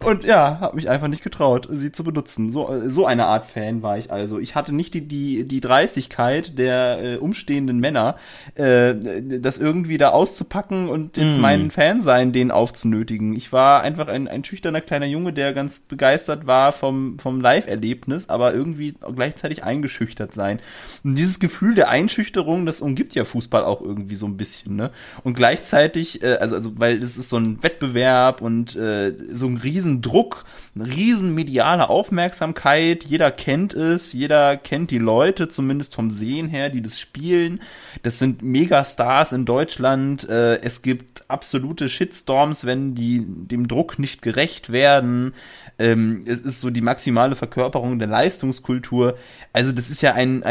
Und ja, habe mich einfach nicht getraut, sie zu benutzen. So eine Art Fan war ich also. Ich hatte nicht die Dreistigkeit der umstehenden Männer, das irgendwie da auszupacken und jetzt meinen Fansein denen aufzunötigen. Ich war einfach ein schüchterner kleiner Junge, der ganz begeistert war vom Live-Erlebnis, aber irgendwie gleichzeitig eingeschüchtert sein. Und dieses Gefühl der Einschüchterung, das umgibt ja Fußball auch irgendwie so ein bisschen, ne? Und gleichzeitig, also weil es ist so ein Wettbewerb und so ein Riesendruck, eine riesen mediale Aufmerksamkeit, jeder kennt es, jeder kennt die Leute, zumindest vom Sehen her, die das spielen. Das sind Megastars in Deutschland, es gibt absolute Shitstorms, wenn die dem Druck nicht gerecht werden. Es ist so die maximale Verkörperung der Leistungskultur. Also das ist ja ein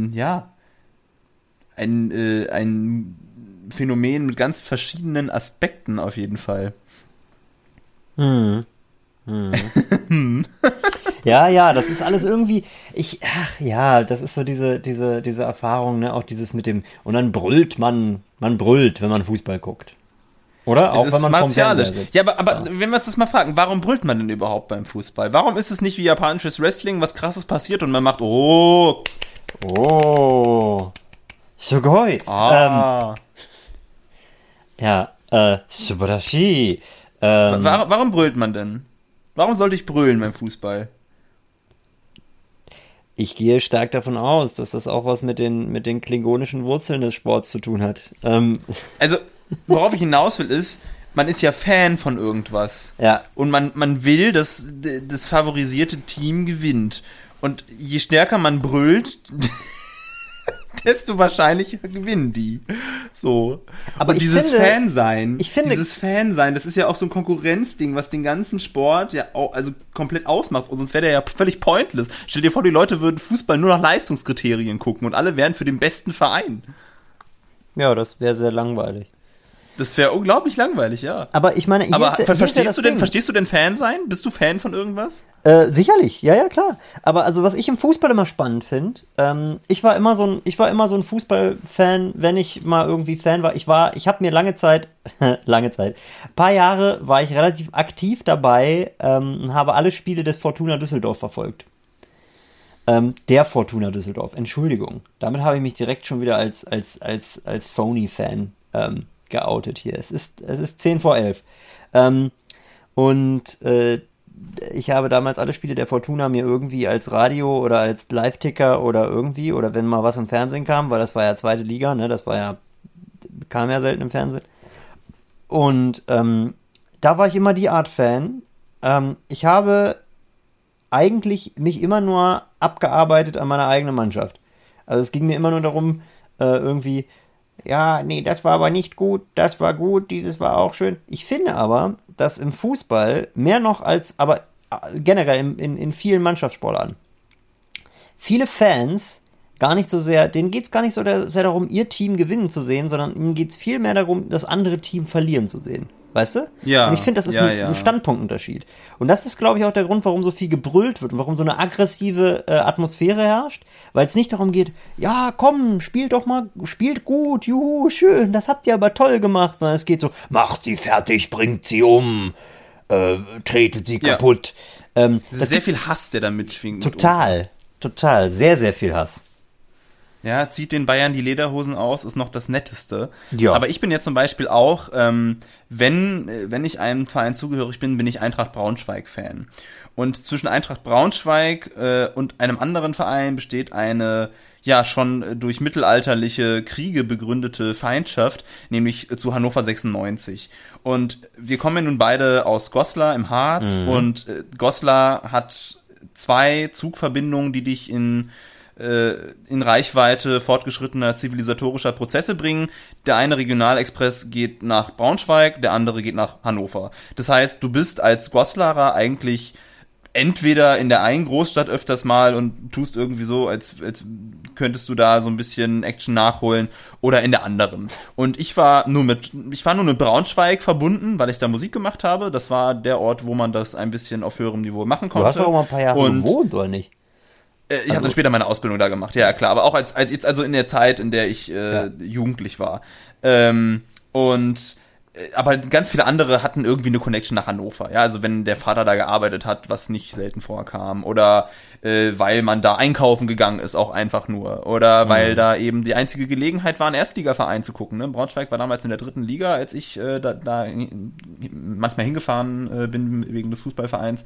Phänomen mit ganz verschiedenen Aspekten auf jeden Fall. Ja, das ist alles irgendwie, das ist so diese Erfahrung, ne, auch dieses mit dem, und dann brüllt man brüllt, wenn man Fußball guckt. Oder? Auch wenn man martialisch vorm Fernseher sitzt. Ja, aber wenn wir uns das mal fragen, warum brüllt man denn überhaupt beim Fußball? Warum ist es nicht wie japanisches Wrestling, was Krasses passiert und man macht, sugoi. Subarashi. Warum brüllt man denn? Warum sollte ich brüllen beim Fußball? Ich gehe stark davon aus, dass das auch was mit den klingonischen Wurzeln des Sports zu tun hat. Also, worauf ich hinaus will, ist, man ist ja Fan von irgendwas. Ja. Und man will, dass das favorisierte Team gewinnt. Und je stärker man brüllt, desto wahrscheinlicher gewinnen die. So. Aber und dieses Fansein, Fansein, das ist ja auch so ein Konkurrenzding, was den ganzen Sport ja auch, also komplett ausmacht. Sonst wäre der ja völlig pointless. Stell dir vor, die Leute würden Fußball nur nach Leistungskriterien gucken und alle wären für den besten Verein. Ja, das wäre sehr langweilig. Das wäre unglaublich langweilig, ja. Aber ich meine, verstehst du denn Fan sein? Bist du Fan von irgendwas? Sicherlich, ja, klar. Aber also, was ich im Fußball immer spannend finde, ich war immer so ein Fußballfan, wenn ich mal irgendwie Fan war. Ich habe mir lange Zeit, ein paar Jahre war ich relativ aktiv dabei und habe alle Spiele des Fortuna Düsseldorf verfolgt. Der Fortuna Düsseldorf, Entschuldigung. Damit habe ich mich direkt schon wieder als Phony-Fan geoutet hier. Es ist 10 vor 11. Ich habe damals alle Spiele der Fortuna mir irgendwie als Radio oder als Live-Ticker oder wenn mal was im Fernsehen kam, weil das war ja zweite Liga, ne, kam ja selten im Fernsehen. Und da war ich immer die Art Fan. Ich habe eigentlich mich immer nur abgearbeitet an meiner eigenen Mannschaft. Also es ging mir immer nur darum, irgendwie, ja, nee, das war aber nicht gut, das war gut, dieses war auch schön. Ich finde aber, dass im Fußball mehr noch aber generell in vielen Mannschaftssportarten viele Fans gar nicht so sehr, denen geht es gar nicht so sehr darum, ihr Team gewinnen zu sehen, sondern ihnen geht es viel mehr darum, das andere Team verlieren zu sehen. Weißt du? Ja. Und ich finde, das ist ein Standpunktunterschied. Und das ist, glaube ich, auch der Grund, warum so viel gebrüllt wird und warum so eine aggressive Atmosphäre herrscht, weil es nicht darum geht, ja, komm, spielt doch mal, spielt gut, juhu, schön, das habt ihr aber toll gemacht, sondern es geht so, macht sie fertig, bringt sie um, tretet sie kaputt. Das ist sehr viel Hass, der da mitschwingt. Total, sehr, sehr viel Hass. Ja, zieht den Bayern die Lederhosen aus, ist noch das Netteste. Ja. Aber ich bin ja zum Beispiel auch, wenn ich einem Verein zugehörig bin, bin ich Eintracht Braunschweig-Fan. Und zwischen Eintracht Braunschweig und einem anderen Verein besteht eine ja schon durch mittelalterliche Kriege begründete Feindschaft, nämlich zu Hannover 96. Und wir kommen ja nun beide aus Goslar im Harz und Goslar hat 2 Zugverbindungen, die dich in Reichweite fortgeschrittener zivilisatorischer Prozesse bringen. Der eine Regionalexpress geht nach Braunschweig, der andere geht nach Hannover. Das heißt, du bist als Goslarer eigentlich entweder in der einen Großstadt öfters mal und tust irgendwie so, als könntest du da so ein bisschen Action nachholen, oder in der anderen. Und ich war nur mit Braunschweig verbunden, weil ich da Musik gemacht habe. Das war der Ort, wo man das ein bisschen auf höherem Niveau machen konnte. Du hast doch mal ein paar Jahre gewohnt, oder nicht? Ich habe dann später meine Ausbildung da gemacht, ja klar, aber auch als jetzt, also in der Zeit, in der ich jugendlich war. Und aber ganz viele andere hatten irgendwie eine Connection nach Hannover. Ja, also wenn der Vater da gearbeitet hat, was nicht selten vorkam. Oder weil man da einkaufen gegangen ist, auch einfach nur. Oder weil da eben die einzige Gelegenheit war, einen Erstligaverein zu gucken. Ne? Braunschweig war damals in der 3. Liga, als ich da manchmal hingefahren bin wegen des Fußballvereins.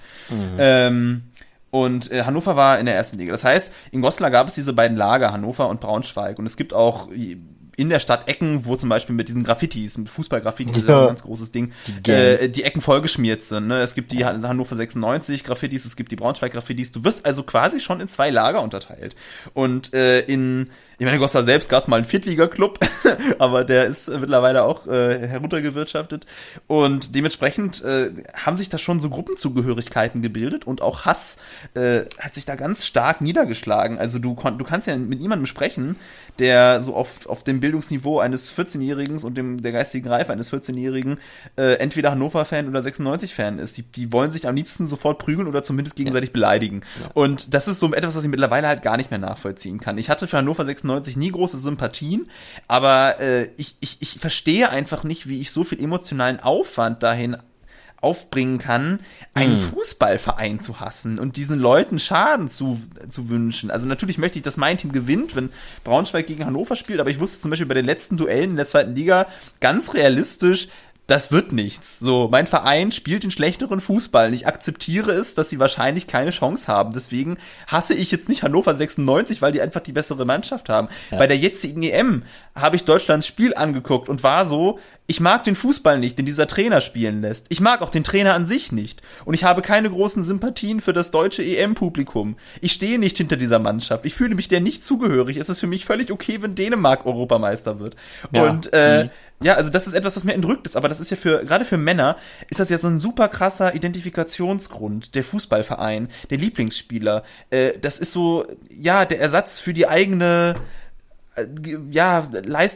Und Hannover war in der 1. Liga. Das heißt, in Goslar gab es diese beiden Lager, Hannover und Braunschweig. Und es gibt auch in der Stadt Ecken, wo zum Beispiel mit diesen Graffitis, mit Fußball-Graffitis, das ist ja ein ganz großes Ding, die Ecken vollgeschmiert sind. Ne? Es gibt die Hannover 96 Graffitis, es gibt die Braunschweig Graffitis. Du wirst also quasi schon in 2 Lager unterteilt. Und ich meine, Goslar selbst gab es mal einen Viertliga-Club, aber der ist mittlerweile auch heruntergewirtschaftet. Und dementsprechend haben sich da schon so Gruppenzugehörigkeiten gebildet und auch Hass hat sich da ganz stark niedergeschlagen. Also du kannst ja mit niemandem sprechen, der so auf dem Bildungsniveau eines 14-Jährigen und der geistigen Reife eines 14-Jährigen entweder Hannover-Fan oder 96-Fan ist. Die wollen sich am liebsten sofort prügeln oder zumindest gegenseitig beleidigen. Ja. Und das ist so etwas, was ich mittlerweile halt gar nicht mehr nachvollziehen kann. Ich hatte für Hannover 96 nie große Sympathien, aber ich verstehe einfach nicht, wie ich so viel emotionalen Aufwand dahin aufbringen kann, einen Fußballverein zu hassen und diesen Leuten Schaden zu wünschen. Also natürlich möchte ich, dass mein Team gewinnt, wenn Braunschweig gegen Hannover spielt, aber ich wusste zum Beispiel bei den letzten Duellen in der 2. Liga ganz realistisch, das wird nichts. So, mein Verein spielt den schlechteren Fußball und ich akzeptiere es, dass sie wahrscheinlich keine Chance haben. Deswegen hasse ich jetzt nicht Hannover 96, weil die einfach die bessere Mannschaft haben. Ja. Bei der jetzigen EM habe ich Deutschlands Spiel angeguckt und war so, ich mag den Fußball nicht, den dieser Trainer spielen lässt. Ich mag auch den Trainer an sich nicht. Und ich habe keine großen Sympathien für das deutsche EM-Publikum. Ich stehe nicht hinter dieser Mannschaft. Ich fühle mich der nicht zugehörig. Es ist für mich völlig okay, wenn Dänemark Europameister wird. Ja. Und ja, also das ist etwas, was mir entrückt ist. Aber das ist ja gerade für Männer, ist das ja so ein super krasser Identifikationsgrund. Der Fußballverein, der Lieblingsspieler. Das ist so, ja, der Ersatz für die eigene, ja,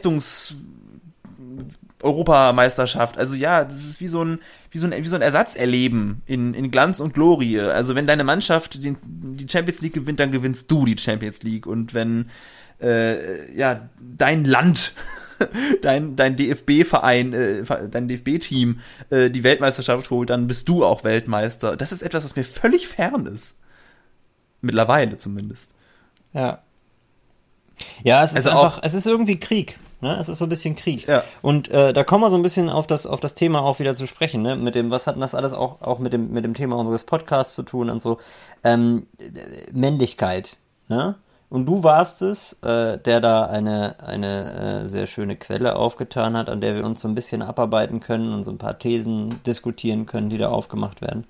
Europameisterschaft. Also ja, das ist wie so ein Ersatzerleben in Glanz und Glorie. Also wenn deine Mannschaft die Champions League gewinnt, dann gewinnst du die Champions League. Und wenn ja dein Land, dein DFB-Verein, dein DFB-Team die Weltmeisterschaft holt, dann bist du auch Weltmeister. Das ist etwas, was mir völlig fern ist. Mittlerweile zumindest. Ja. Ja, es ist also einfach, es ist irgendwie Krieg. Ne? Es ist so ein bisschen Krieg. Ja. Und da kommen wir so ein bisschen auf das Thema auch wieder zu sprechen, ne? Mit dem, was hat denn das alles auch mit dem Thema unseres Podcasts zu tun und so. Männlichkeit. Ne? Und du warst es, der da eine sehr schöne Quelle aufgetan hat, an der wir uns so ein bisschen abarbeiten können und so ein paar Thesen diskutieren können, die da aufgemacht werden.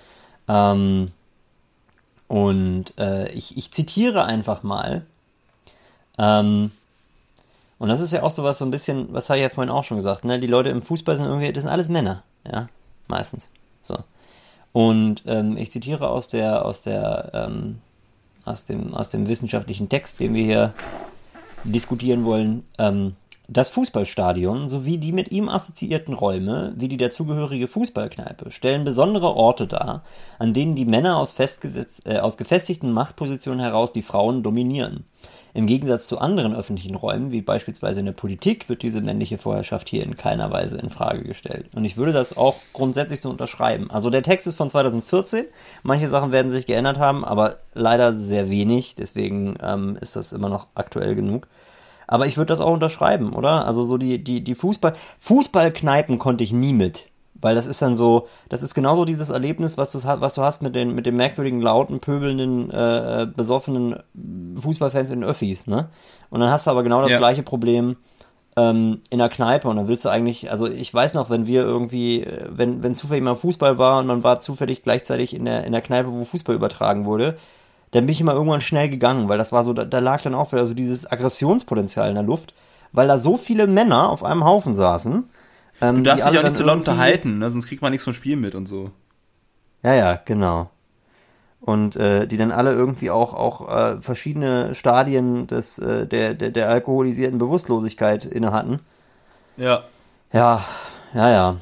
Ich zitiere einfach mal. Und das ist ja auch sowas so ein bisschen, was habe ich ja vorhin auch schon gesagt, ne? Die Leute im Fußball sind irgendwie, das sind alles Männer, ja, meistens. So. Und ich zitiere aus dem wissenschaftlichen Text, den wir hier diskutieren wollen, das Fußballstadion sowie die mit ihm assoziierten Räume, wie die dazugehörige Fußballkneipe, stellen besondere Orte dar, an denen die Männer aus gefestigten Machtpositionen heraus die Frauen dominieren. Im Gegensatz zu anderen öffentlichen Räumen, wie beispielsweise in der Politik, wird diese männliche Vorherrschaft hier in keiner Weise in Frage gestellt. Und ich würde das auch grundsätzlich so unterschreiben. Also der Text ist von 2014, manche Sachen werden sich geändert haben, aber leider sehr wenig, deswegen ist das immer noch aktuell genug. Aber ich würde das auch unterschreiben, oder? Also so die Fußballkneipen konnte ich nie mit. Weil das ist dann so, das ist genauso dieses Erlebnis, was du hast mit den merkwürdigen, lauten, pöbelnden, besoffenen Fußballfans in den Öffis, ne? Und dann hast du aber genau das gleiche Problem in der Kneipe und dann willst du eigentlich, also ich weiß noch, wenn wir irgendwie, wenn zufällig mal Fußball war und man war zufällig gleichzeitig in der Kneipe, wo Fußball übertragen wurde, dann bin ich immer irgendwann schnell gegangen, weil das war so, da lag dann auch wieder so dieses Aggressionspotenzial in der Luft, weil da so viele Männer auf einem Haufen saßen. Du darfst dich auch nicht zu laut unterhalten, ne? Sonst kriegt man nichts vom Spiel mit und so. Ja, genau. Und die dann alle irgendwie auch verschiedene Stadien der alkoholisierten Bewusstlosigkeit inne hatten. Ja. Ja. Ja,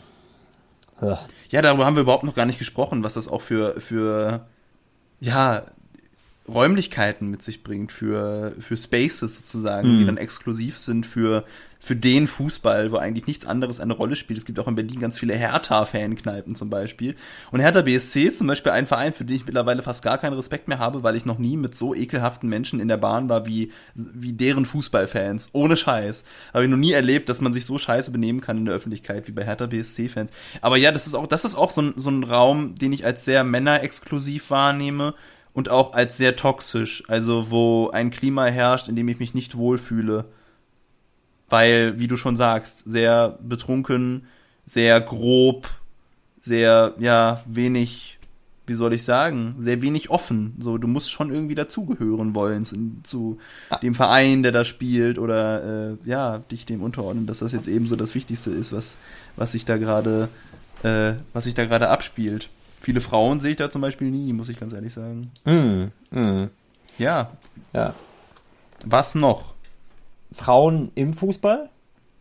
darüber haben wir überhaupt noch gar nicht gesprochen, was das auch für ja, Räumlichkeiten mit sich bringt, für Spaces sozusagen, die dann exklusiv sind für den Fußball, wo eigentlich nichts anderes eine Rolle spielt. Es gibt auch in Berlin ganz viele Hertha-Fankneipen zum Beispiel. Und Hertha BSC ist zum Beispiel ein Verein, für den ich mittlerweile fast gar keinen Respekt mehr habe, weil ich noch nie mit so ekelhaften Menschen in der Bahn war wie deren Fußballfans. Ohne Scheiß. Habe ich noch nie erlebt, dass man sich so scheiße benehmen kann in der Öffentlichkeit wie bei Hertha BSC-Fans. Aber ja, das ist auch so ein Raum, den ich als sehr männerexklusiv wahrnehme. Und auch als sehr toxisch, also wo ein Klima herrscht, in dem ich mich nicht wohlfühle. Weil, wie du schon sagst, sehr betrunken, sehr grob, sehr, wenig, wie soll ich sagen, sehr wenig offen. So, du musst schon irgendwie dazugehören wollen zu dem Verein, der da spielt oder, dich dem unterordnen, dass das jetzt eben so das Wichtigste ist, was sich da gerade abspielt. Viele Frauen sehe ich da zum Beispiel nie, muss ich ganz ehrlich sagen. Ja. Was noch? Frauen im Fußball?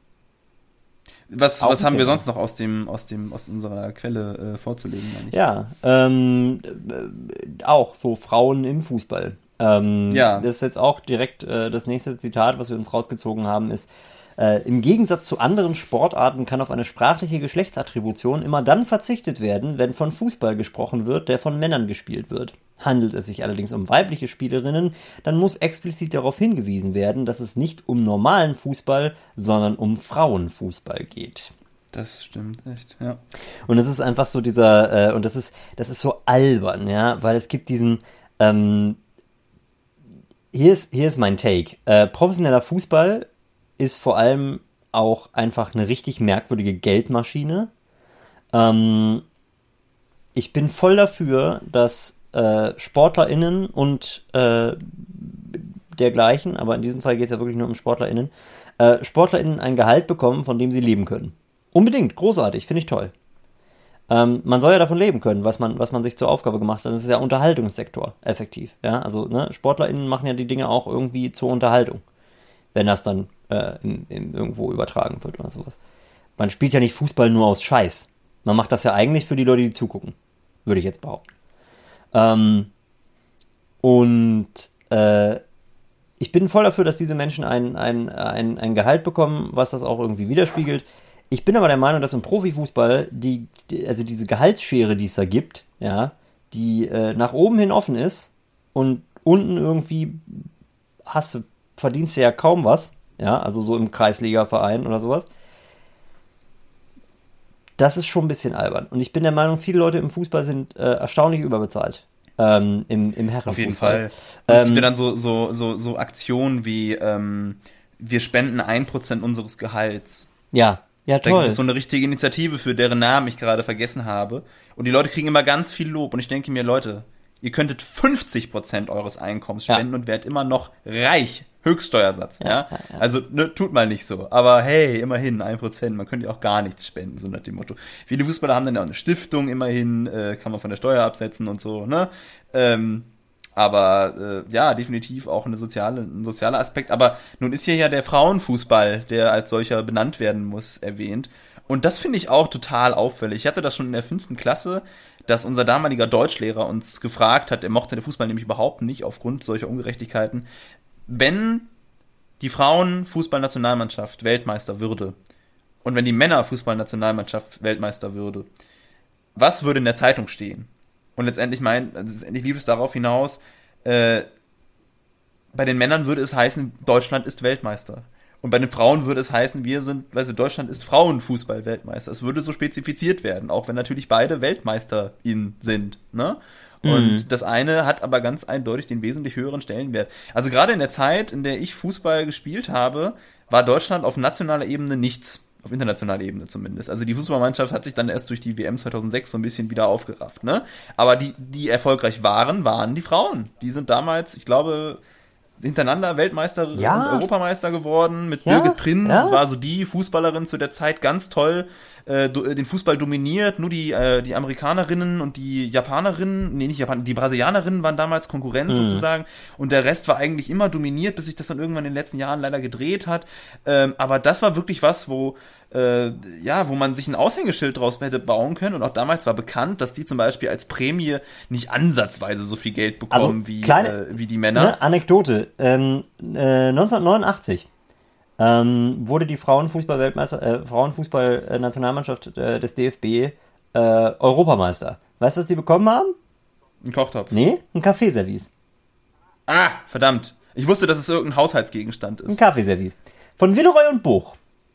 Was haben wir sonst noch aus unserer Quelle vorzulegen? Meine ich? Ja, auch so Frauen im Fußball. Das ist jetzt auch direkt das nächste Zitat, was wir uns rausgezogen haben, ist: Im Gegensatz zu anderen Sportarten kann auf eine sprachliche Geschlechtsattribution immer dann verzichtet werden, wenn von Fußball gesprochen wird, der von Männern gespielt wird. Handelt es sich allerdings um weibliche Spielerinnen, dann muss explizit darauf hingewiesen werden, dass es nicht um normalen Fußball, sondern um Frauenfußball geht. Das stimmt, echt, ja. Und es ist einfach so dieser, und das ist so albern, ja, weil es gibt diesen, hier ist mein Take. Professioneller Fußball ist vor allem auch einfach eine richtig merkwürdige Geldmaschine. Ich bin voll dafür, dass SportlerInnen und dergleichen, aber in diesem Fall geht es ja wirklich nur um SportlerInnen, SportlerInnen ein Gehalt bekommen, von dem sie leben können. Unbedingt, großartig, finde ich toll. Man soll ja davon leben können, was man sich zur Aufgabe gemacht hat. Das ist ja Unterhaltungssektor, effektiv. Ja? Also SportlerInnen machen ja die Dinge auch irgendwie zur Unterhaltung, wenn das dann irgendwo übertragen wird oder sowas. Man spielt ja nicht Fußball nur aus Scheiß. Man macht das ja eigentlich für die Leute, die zugucken. Würde ich jetzt behaupten. Ich bin voll dafür, dass diese Menschen ein Gehalt bekommen, was das auch irgendwie widerspiegelt. Ich bin aber der Meinung, dass im Profifußball also diese Gehaltsschere, die es da gibt, ja, die nach oben hin offen ist und unten irgendwie verdienst du ja kaum was, ja, also so im Kreisliga-Verein oder sowas. Das ist schon ein bisschen albern. Und ich bin der Meinung, viele Leute im Fußball sind erstaunlich überbezahlt. Im Herrenfußball. Auf jeden Fall. Und es gibt ja dann so Aktionen wie wir spenden 1% unseres Gehalts. Ja, toll. Da gibt es so eine richtige Initiative, für deren Namen ich gerade vergessen habe. Und die Leute kriegen immer ganz viel Lob. Und ich denke mir, Leute, ihr könntet 50% eures Einkommens spenden und werdet immer noch reich. Höchststeuersatz, ja. Also, tut mal nicht so. Aber hey, immerhin 1%, man könnte ja auch gar nichts spenden, so nach dem Motto. Viele Fußballer haben dann ja auch eine Stiftung, immerhin, kann man von der Steuer absetzen und so, ne? Aber definitiv auch ein sozialer Aspekt. Aber nun ist hier ja der Frauenfußball, der als solcher benannt werden muss, erwähnt. Und das finde ich auch total auffällig. Ich hatte das schon in der 5. Klasse, dass unser damaliger Deutschlehrer uns gefragt hat, er mochte den Fußball nämlich überhaupt nicht aufgrund solcher Ungerechtigkeiten, wenn die Frauenfußballnationalmannschaft Weltmeister würde und wenn die Männerfußballnationalmannschaft Weltmeister würde, was würde in der Zeitung stehen? Und letztendlich lief es darauf hinaus, bei den Männern würde es heißen, Deutschland ist Weltmeister. Und bei den Frauen würde es heißen, Deutschland ist Frauenfußball-Weltmeister. Es würde so spezifiziert werden, auch wenn natürlich beide WeltmeisterInnen sind, ne? Und das eine hat aber ganz eindeutig den wesentlich höheren Stellenwert. Also gerade in der Zeit, in der ich Fußball gespielt habe, war Deutschland auf nationaler Ebene nichts. Auf internationaler Ebene zumindest. Also die Fußballmannschaft hat sich dann erst durch die WM 2006 so ein bisschen wieder aufgerafft, ne? Aber die erfolgreich waren die Frauen. Die sind damals, ich glaube, hintereinander Weltmeister und Europameister geworden mit Birgit Prinz. Das war so die Fußballerin zu der Zeit, ganz toll. den Fußball dominiert, nur die Amerikanerinnen und die Japanerinnen, nee, nicht Japaner, die Brasilianerinnen waren damals Konkurrenz sozusagen und der Rest war eigentlich immer dominiert, bis sich das dann irgendwann in den letzten Jahren leider gedreht hat. Aber das war wirklich was, wo man sich ein Aushängeschild draus hätte bauen können und auch damals war bekannt, dass die zum Beispiel als Prämie nicht ansatzweise so viel Geld bekommen wie die Männer. Ne, Anekdote, 1989 wurde die Frauenfußball-Nationalmannschaft des DFB Europameister. Weißt du, was die bekommen haben? Ein Kochtopf. Nee, ein Kaffeeservice. Ah, verdammt. Ich wusste, dass es irgendein Haushaltsgegenstand ist. Ein Kaffeeservice. Von Villeroy und Buch.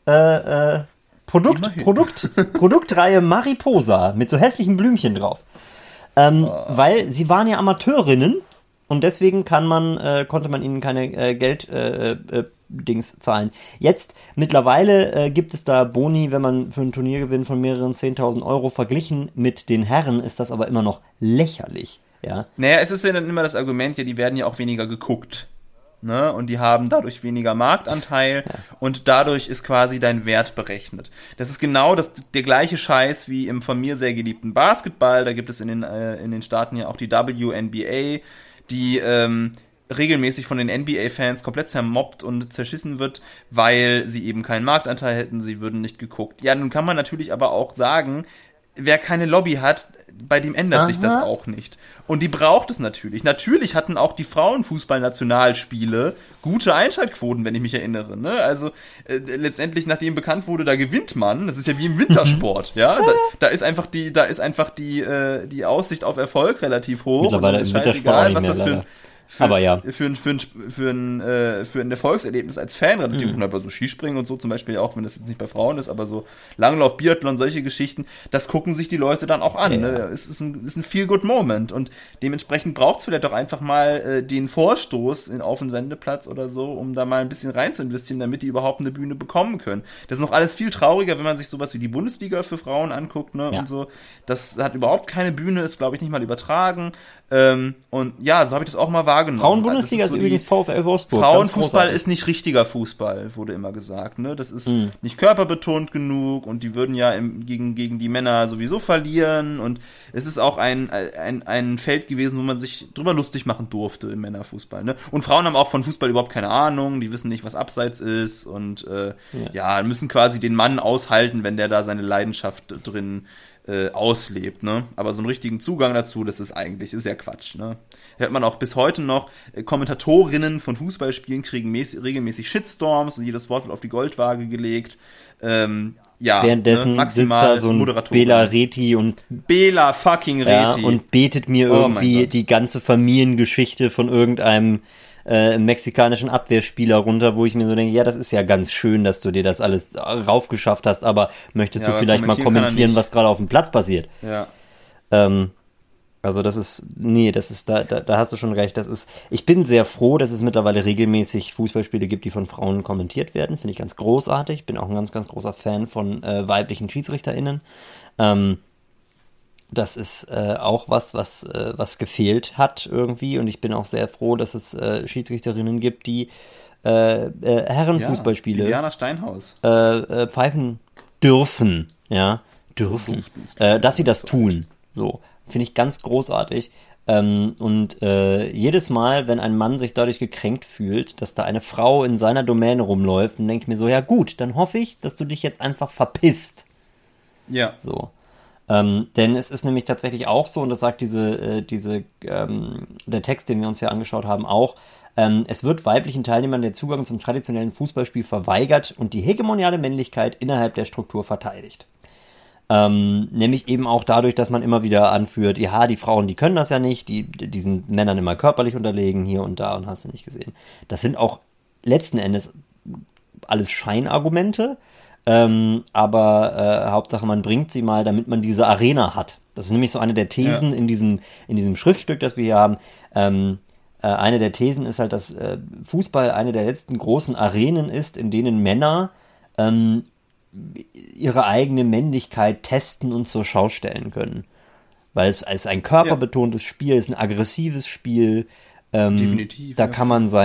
Produktreihe Mariposa mit so hässlichen Blümchen drauf. Weil sie waren ja Amateurinnen und deswegen konnte man ihnen keine Geld-Dings zahlen. Jetzt, mittlerweile gibt es da Boni, wenn man für einen Turniergewinn von mehreren 10.000 Euro verglichen mit den Herren, ist das aber immer noch lächerlich. Ja. Naja, es ist ja dann immer das Argument, ja, die werden ja auch weniger geguckt. Ne? Und die haben dadurch weniger Marktanteil und dadurch ist quasi dein Wert berechnet. Das ist genau der gleiche Scheiß wie im von mir sehr geliebten Basketball. Da gibt es in den Staaten ja auch die WNBA, die regelmäßig von den NBA-Fans komplett zermobbt und zerschissen wird, weil sie eben keinen Marktanteil hätten, sie würden nicht geguckt. Ja, nun kann man natürlich aber auch sagen, wer keine Lobby hat, bei dem ändert sich das auch nicht. Und die braucht es natürlich. Natürlich hatten auch die Frauenfußball-Nationalspiele gute Einschaltquoten, wenn ich mich erinnere. Ne? Also letztendlich, nachdem bekannt wurde, da gewinnt man. Das ist ja wie im Wintersport. Ja, da ist einfach die Aussicht auf Erfolg relativ hoch. Mittlerweile und im Wintersport auch nicht mehr, leider. für ein Erfolgserlebnis als Fan relativ wunderbar. So Skispringen und so zum Beispiel, auch wenn das jetzt nicht bei Frauen ist, aber so Langlauf, Biathlon, solche Geschichten, das gucken sich die Leute dann auch an. Ja. Ne? Es ist ein Feel-Good-Moment und dementsprechend braucht es vielleicht auch einfach mal den Vorstoß auf den Sendeplatz oder so, um da mal ein bisschen rein zu investieren, damit die überhaupt eine Bühne bekommen können. Das ist noch alles viel trauriger, wenn man sich sowas wie die Bundesliga für Frauen anguckt, ne? Und so. Das hat überhaupt keine Bühne, ist, glaube ich, nicht mal übertragen. Und ja, so habe ich das auch mal wahrgenommen. Frauenbundesliga ist übrigens VfL Wolfsburg. Frauenfußball ist nicht richtiger Fußball, wurde immer gesagt. Ne? Das ist nicht körperbetont genug und die würden ja gegen die Männer sowieso verlieren. Und es ist auch ein Feld gewesen, wo man sich drüber lustig machen durfte im Männerfußball. Ne? Und Frauen haben auch von Fußball überhaupt keine Ahnung, die wissen nicht, was Abseits ist und müssen quasi den Mann aushalten, wenn der da seine Leidenschaft drin auslebt, ne? Aber so einen richtigen Zugang dazu, das ist ja Quatsch, ne? Hört man auch bis heute noch, Kommentatorinnen von Fußballspielen kriegen regelmäßig Shitstorms und jedes Wort wird auf die Goldwaage gelegt. Währenddessen sitzt da so ein Bela Reti und Bela fucking Reti und betet mir irgendwie die ganze Familiengeschichte von irgendeinem mexikanischen Abwehrspieler runter, wo ich mir so denke, ja, das ist ja ganz schön, dass du dir das alles raufgeschafft hast, aber möchtest du vielleicht mal kommentieren, was gerade auf dem Platz passiert? Ja. Also da hast du schon recht, ich bin sehr froh, dass es mittlerweile regelmäßig Fußballspiele gibt, die von Frauen kommentiert werden, finde ich ganz großartig, bin auch ein ganz, ganz großer Fan von weiblichen SchiedsrichterInnen. Das ist auch was gefehlt hat irgendwie und ich bin auch sehr froh, dass es Schiedsrichterinnen gibt, die Herrenfußballspiele Diana Steinhaus pfeifen dürfen, dass sie das tun. So, finde ich ganz großartig. Und jedes Mal, wenn ein Mann sich dadurch gekränkt fühlt, dass da eine Frau in seiner Domäne rumläuft, dann denke ich mir so, ja gut, dann hoffe ich, dass du dich jetzt einfach verpisst. Ja. So. Denn es ist nämlich tatsächlich auch so, und das sagt der Text, den wir uns hier angeschaut haben, auch, es wird weiblichen Teilnehmern der Zugang zum traditionellen Fußballspiel verweigert und die hegemoniale Männlichkeit innerhalb der Struktur verteidigt. Nämlich eben auch dadurch, dass man immer wieder anführt, ja, die Frauen, die können das ja nicht, die sind Männern immer körperlich unterlegen, hier und da und hast du nicht gesehen. Das sind auch letzten Endes alles Scheinargumente, aber Hauptsache man bringt sie mal, damit man diese Arena hat. Das ist nämlich so eine der Thesen in diesem Schriftstück, das wir hier haben. Eine der Thesen ist halt, dass Fußball eine der letzten großen Arenen ist, in denen Männer ihre eigene Männlichkeit testen und zur Schau stellen können. Weil es ist ein körperbetontes Spiel, es ist ein aggressives Spiel. Definitiv. Da kann man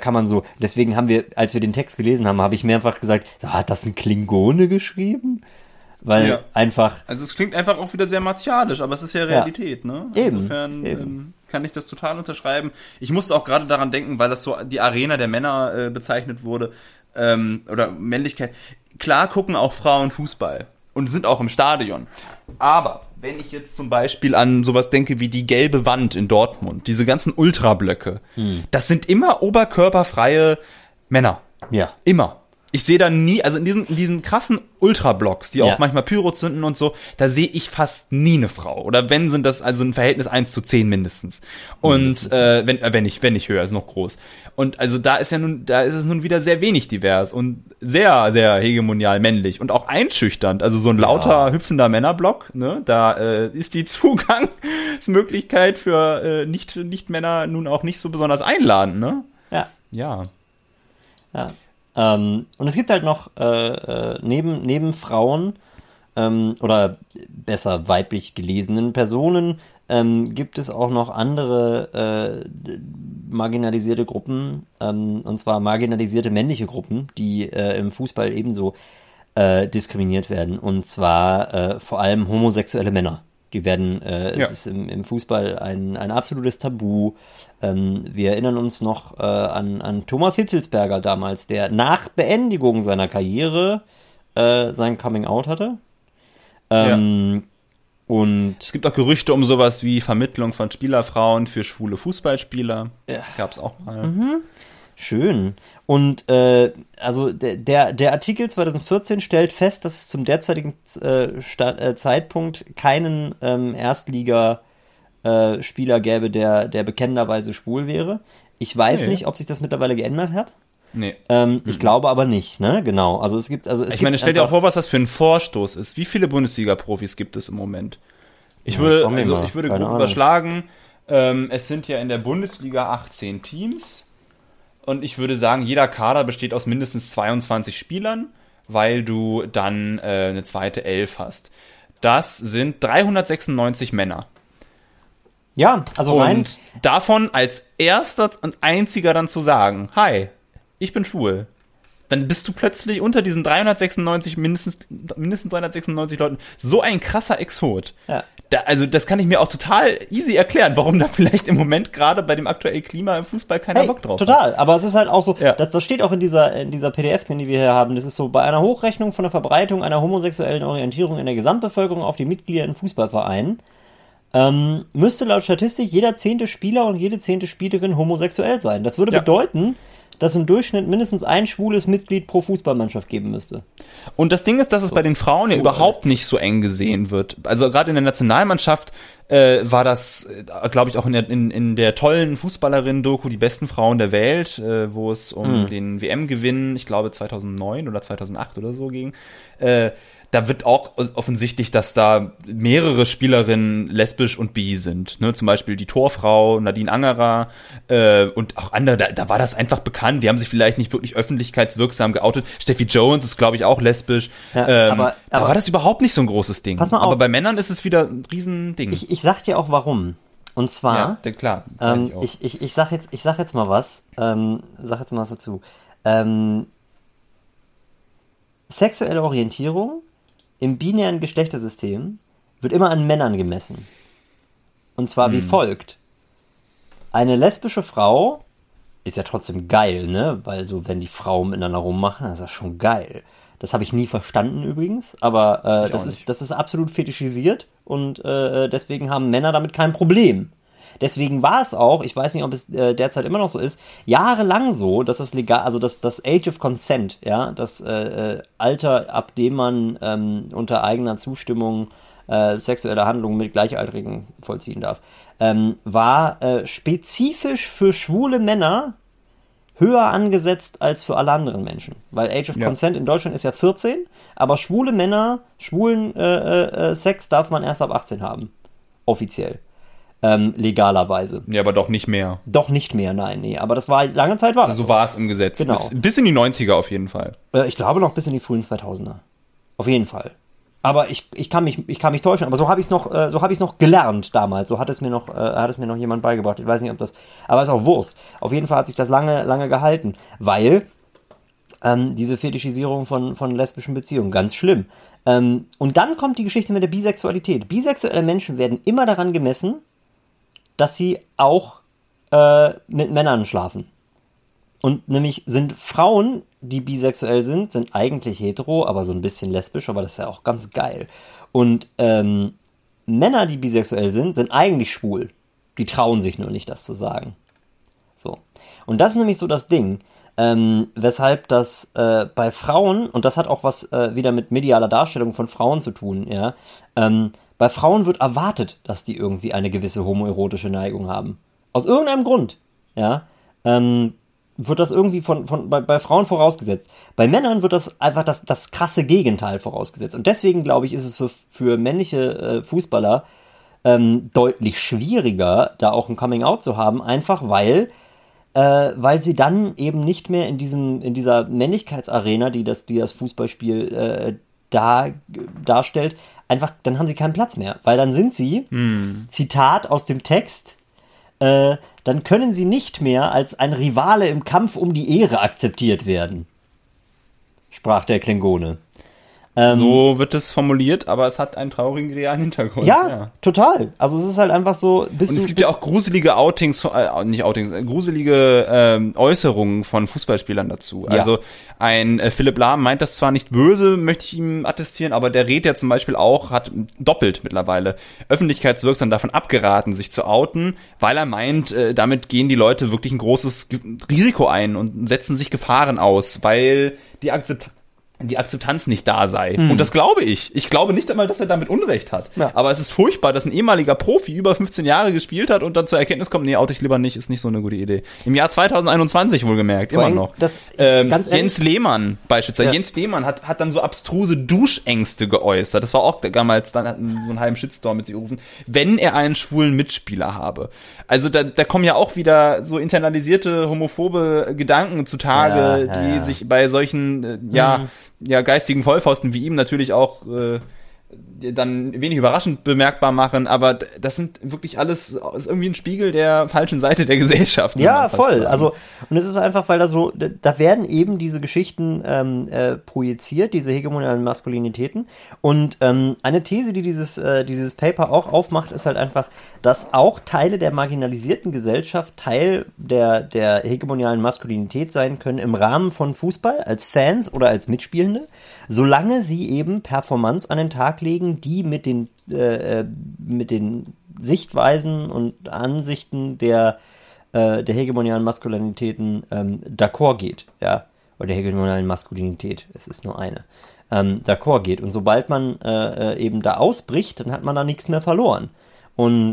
deswegen haben wir, als wir den Text gelesen haben, habe ich mehrfach gesagt, hat das ein Klingone geschrieben? weil einfach... Also es klingt einfach auch wieder sehr martialisch, aber es ist ja Realität, ne? Insofern kann ich das total unterschreiben. Ich musste auch gerade daran denken, weil das so die Arena der Männer bezeichnet wurde, oder Männlichkeit. Klar gucken auch Frauen Fußball und sind auch im Stadion. Aber wenn ich jetzt zum Beispiel an sowas denke wie die gelbe Wand in Dortmund, diese ganzen Ultrablöcke, das sind immer oberkörperfreie Männer. Ja. Immer. Ich sehe da nie, also in diesen krassen Ultrablocks, die auch manchmal Pyro zünden und so, da sehe ich fast nie eine Frau. Oder wenn, sind das also ein Verhältnis 1:10 mindestens. Und wenn nicht höher, ist noch groß. Und also da ist es nun wieder sehr wenig divers und sehr, sehr hegemonial männlich und auch einschüchternd. Also so ein lauter, hüpfender Männerblock, ne, da ist die Zugangsmöglichkeit für Nicht-Männer nun auch nicht so besonders einladend, ne? Ja. Und es gibt halt noch neben Frauen oder besser weiblich gelesenen Personen gibt es auch noch andere marginalisierte Gruppen, und zwar marginalisierte männliche Gruppen, die im Fußball ebenso diskriminiert werden, und zwar vor allem homosexuelle Männer. Die werden, es ist im Fußball ein absolutes Tabu. Wir erinnern uns noch an Thomas Hitzelsberger damals, der nach Beendigung seiner Karriere sein Coming-out hatte. Und es gibt auch Gerüchte um sowas wie Vermittlung von Spielerfrauen für schwule Fußballspieler. Gab es auch mal. Schön. Und also der Artikel 2014 stellt fest, dass es zum derzeitigen Zeitpunkt keinen Erstligaspieler gäbe, der bekennenderweise schwul wäre. Ich weiß nicht, ob sich das mittlerweile geändert hat. Nee. Ich glaube aber nicht, ne? Genau. Also es gibt, ich meine, stell dir auch vor, was das für ein Vorstoß ist. Wie viele Bundesliga-Profis gibt es im Moment? Ich würde grob überschlagen, es sind ja in der Bundesliga 18 Teams. Und ich würde sagen, jeder Kader besteht aus mindestens 22 Spielern, weil du dann eine zweite Elf hast. Das sind 396 Männer. Ja, also und davon als erster und einziger dann zu sagen, hi, ich bin schwul. Dann bist du plötzlich unter diesen 396, mindestens 396 Leuten so ein krasser Exot. Ja. Also das kann ich mir auch total easy erklären, warum da vielleicht im Moment gerade bei dem aktuellen Klima im Fußball keiner Bock drauf hat. Total, aber es ist halt auch so, das steht auch in dieser PDF drin, die wir hier haben, das ist so, bei einer Hochrechnung von der Verbreitung einer homosexuellen Orientierung in der Gesamtbevölkerung auf die Mitglieder in Fußballvereinen müsste laut Statistik jeder 10. Spieler und jede 10. Spielerin homosexuell sein. Das würde bedeuten, dass im Durchschnitt mindestens ein schwules Mitglied pro Fußballmannschaft geben müsste. Und das Ding ist, dass es bei den Frauen ja überhaupt nicht so eng gesehen wird. Also gerade in der Nationalmannschaft war das, glaube ich, auch in der tollen Fußballerinnen-Doku Die besten Frauen der Welt, wo es um den WM-Gewinn, ich glaube 2009 oder 2008 oder so ging, da wird auch offensichtlich, dass da mehrere Spielerinnen lesbisch und bi sind. Ne? Zum Beispiel die Torfrau Nadine Angerer und auch andere. Da war das einfach bekannt. Die haben sich vielleicht nicht wirklich öffentlichkeitswirksam geoutet. Steffi Jones ist, glaube ich, auch lesbisch. Ja, aber da war das überhaupt nicht so ein großes Ding. Pass mal auf. Aber bei Männern ist es wieder ein Riesending. Ich sag dir auch warum. Und zwar, ja, klar, ich sag jetzt mal was dazu. Sexuelle Orientierung im binären Geschlechtersystem wird immer an Männern gemessen. Und zwar wie folgt. Eine lesbische Frau ist ja trotzdem geil, ne? Weil so, wenn die Frauen miteinander rummachen, das ist ja schon geil. Das habe ich nie verstanden übrigens, aber das ist absolut fetischisiert und deswegen haben Männer damit kein Problem. Deswegen war es auch, ich weiß nicht, ob es derzeit immer noch so ist, jahrelang so, dass das legal, also das Age of Consent, ja, das Alter, ab dem man unter eigener Zustimmung sexuelle Handlungen mit Gleichaltrigen vollziehen darf, war spezifisch für schwule Männer höher angesetzt als für alle anderen Menschen. Weil Age of Consent in Deutschland ist ja 14, aber schwule Männer, schwulen Sex darf man erst ab 18 haben. Offiziell. Legalerweise. Ja, aber doch nicht mehr. Doch nicht mehr, nein, nee. Aber das war, lange Zeit war das so. War es im Gesetz. Genau. Bis in die 90er auf jeden Fall. Ich glaube noch bis in die frühen 2000er. Auf jeden Fall. Aber ich kann mich täuschen. Aber so habe ich es noch gelernt damals. So hat es mir noch jemand beigebracht. Ich weiß nicht, ob das, aber ist auch Wurst. Auf jeden Fall hat sich das lange gehalten. Weil diese Fetischisierung von lesbischen Beziehungen, ganz schlimm. Und dann kommt die Geschichte mit der Bisexualität. Bisexuelle Menschen werden immer daran gemessen, dass sie auch mit Männern schlafen. Und nämlich sind Frauen, die bisexuell sind eigentlich hetero, aber so ein bisschen lesbisch, aber das ist ja auch ganz geil. Und Männer, die bisexuell sind eigentlich schwul. Die trauen sich nur nicht, das zu sagen. So. Und das ist nämlich so das Ding, weshalb das bei Frauen, und das hat auch was wieder mit medialer Darstellung von Frauen zu tun, ja, bei Frauen wird erwartet, dass die irgendwie eine gewisse homoerotische Neigung haben. Aus irgendeinem Grund, ja, wird das irgendwie bei Frauen vorausgesetzt. Bei Männern wird das einfach das krasse Gegenteil vorausgesetzt. Und deswegen, glaube ich, ist es für männliche Fußballer deutlich schwieriger, da auch ein Coming-out zu haben, einfach weil sie dann eben nicht mehr in dieser Männlichkeitsarena, die das Fußballspiel darstellt, einfach, dann haben sie keinen Platz mehr. Weil dann sind sie, Zitat aus dem Text, dann können sie nicht mehr als ein Rivale im Kampf um die Ehre akzeptiert werden, sprach der Klingone. So wird es formuliert, aber es hat einen traurigen, realen Hintergrund. Ja, total. Also es ist halt einfach so... Und es gibt ja auch gruselige gruselige Äußerungen von Fußballspielern dazu. Ja. Also ein Philipp Lahm meint das zwar nicht böse, möchte ich ihm attestieren, aber der Rät ja zum Beispiel auch, hat doppelt mittlerweile öffentlichkeitswirksam davon abgeraten, sich zu outen, weil er meint, damit gehen die Leute wirklich ein großes Risiko ein und setzen sich Gefahren aus, weil die Akzeptanz nicht da sei. Und das glaube ich. Ich glaube nicht einmal, dass er damit Unrecht hat. Ja. Aber es ist furchtbar, dass ein ehemaliger Profi über 15 Jahre gespielt hat und dann zur Erkenntnis kommt, nee, oute ich lieber nicht, ist nicht so eine gute Idee. Im Jahr 2021 wohlgemerkt, immer noch. Jens Lehmann beispielsweise. Ja. Jens Lehmann hat dann so abstruse Duschängste geäußert. Das war auch damals, dann hat so einen halben Shitstorm mit sich gerufen, wenn er einen schwulen Mitspieler habe. Also da kommen ja auch wieder so internalisierte homophobe Gedanken zutage, die sich bei solchen, geistigen Vollpfosten wie ihm natürlich auch dann wenig überraschend bemerkbar machen, aber das sind wirklich alles, ist irgendwie ein Spiegel der falschen Seite der Gesellschaft. Ja, voll. Also, und es ist einfach, weil da werden eben diese Geschichten projiziert, diese hegemonialen Maskulinitäten. Und eine These, die dieses Paper auch aufmacht, ist halt einfach, dass auch Teile der marginalisierten Gesellschaft Teil der hegemonialen Maskulinität sein können im Rahmen von Fußball, als Fans oder als Mitspielende, solange sie eben Performance an den Tag legen, die mit den Sichtweisen und Ansichten der hegemonialen Maskulinitäten d'accord geht, ja, oder der hegemonialen Maskulinität, es ist nur eine, d'accord geht. Und sobald man eben da ausbricht, dann hat man da nichts mehr verloren. Und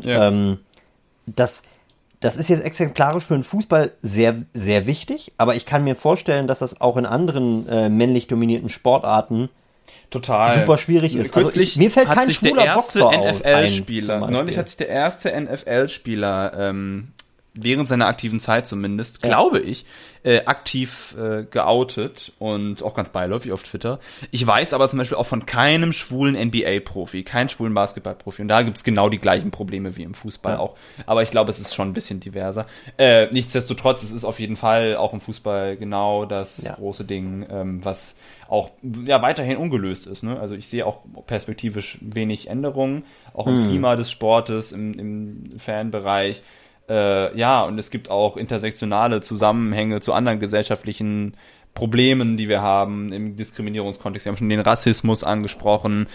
das ist jetzt exemplarisch für den Fußball sehr, sehr wichtig, aber ich kann mir vorstellen, dass das auch in anderen männlich dominierten Sportarten total super schwierig ist. Kürzlich mir fällt kein schwuler Boxer NFL-Spieler. Neulich hat sich der erste NFL-Spieler während seiner aktiven Zeit zumindest, glaube ich, aktiv geoutet und auch ganz beiläufig auf Twitter. Ich weiß aber zum Beispiel auch von keinem schwulen NBA-Profi, keinen schwulen Basketball-Profi. Und da gibt's genau die gleichen Probleme wie im Fußball auch. Aber ich glaube, es ist schon ein bisschen diverser. Nichtsdestotrotz, es ist auf jeden Fall auch im Fußball genau das große Ding, was auch weiterhin ungelöst ist. Ne? Also ich sehe auch perspektivisch wenig Änderungen, auch im Klima des Sportes, im Fanbereich. Und es gibt auch intersektionale Zusammenhänge zu anderen gesellschaftlichen Problemen, die wir haben im Diskriminierungskontext. Wir haben schon den Rassismus angesprochen,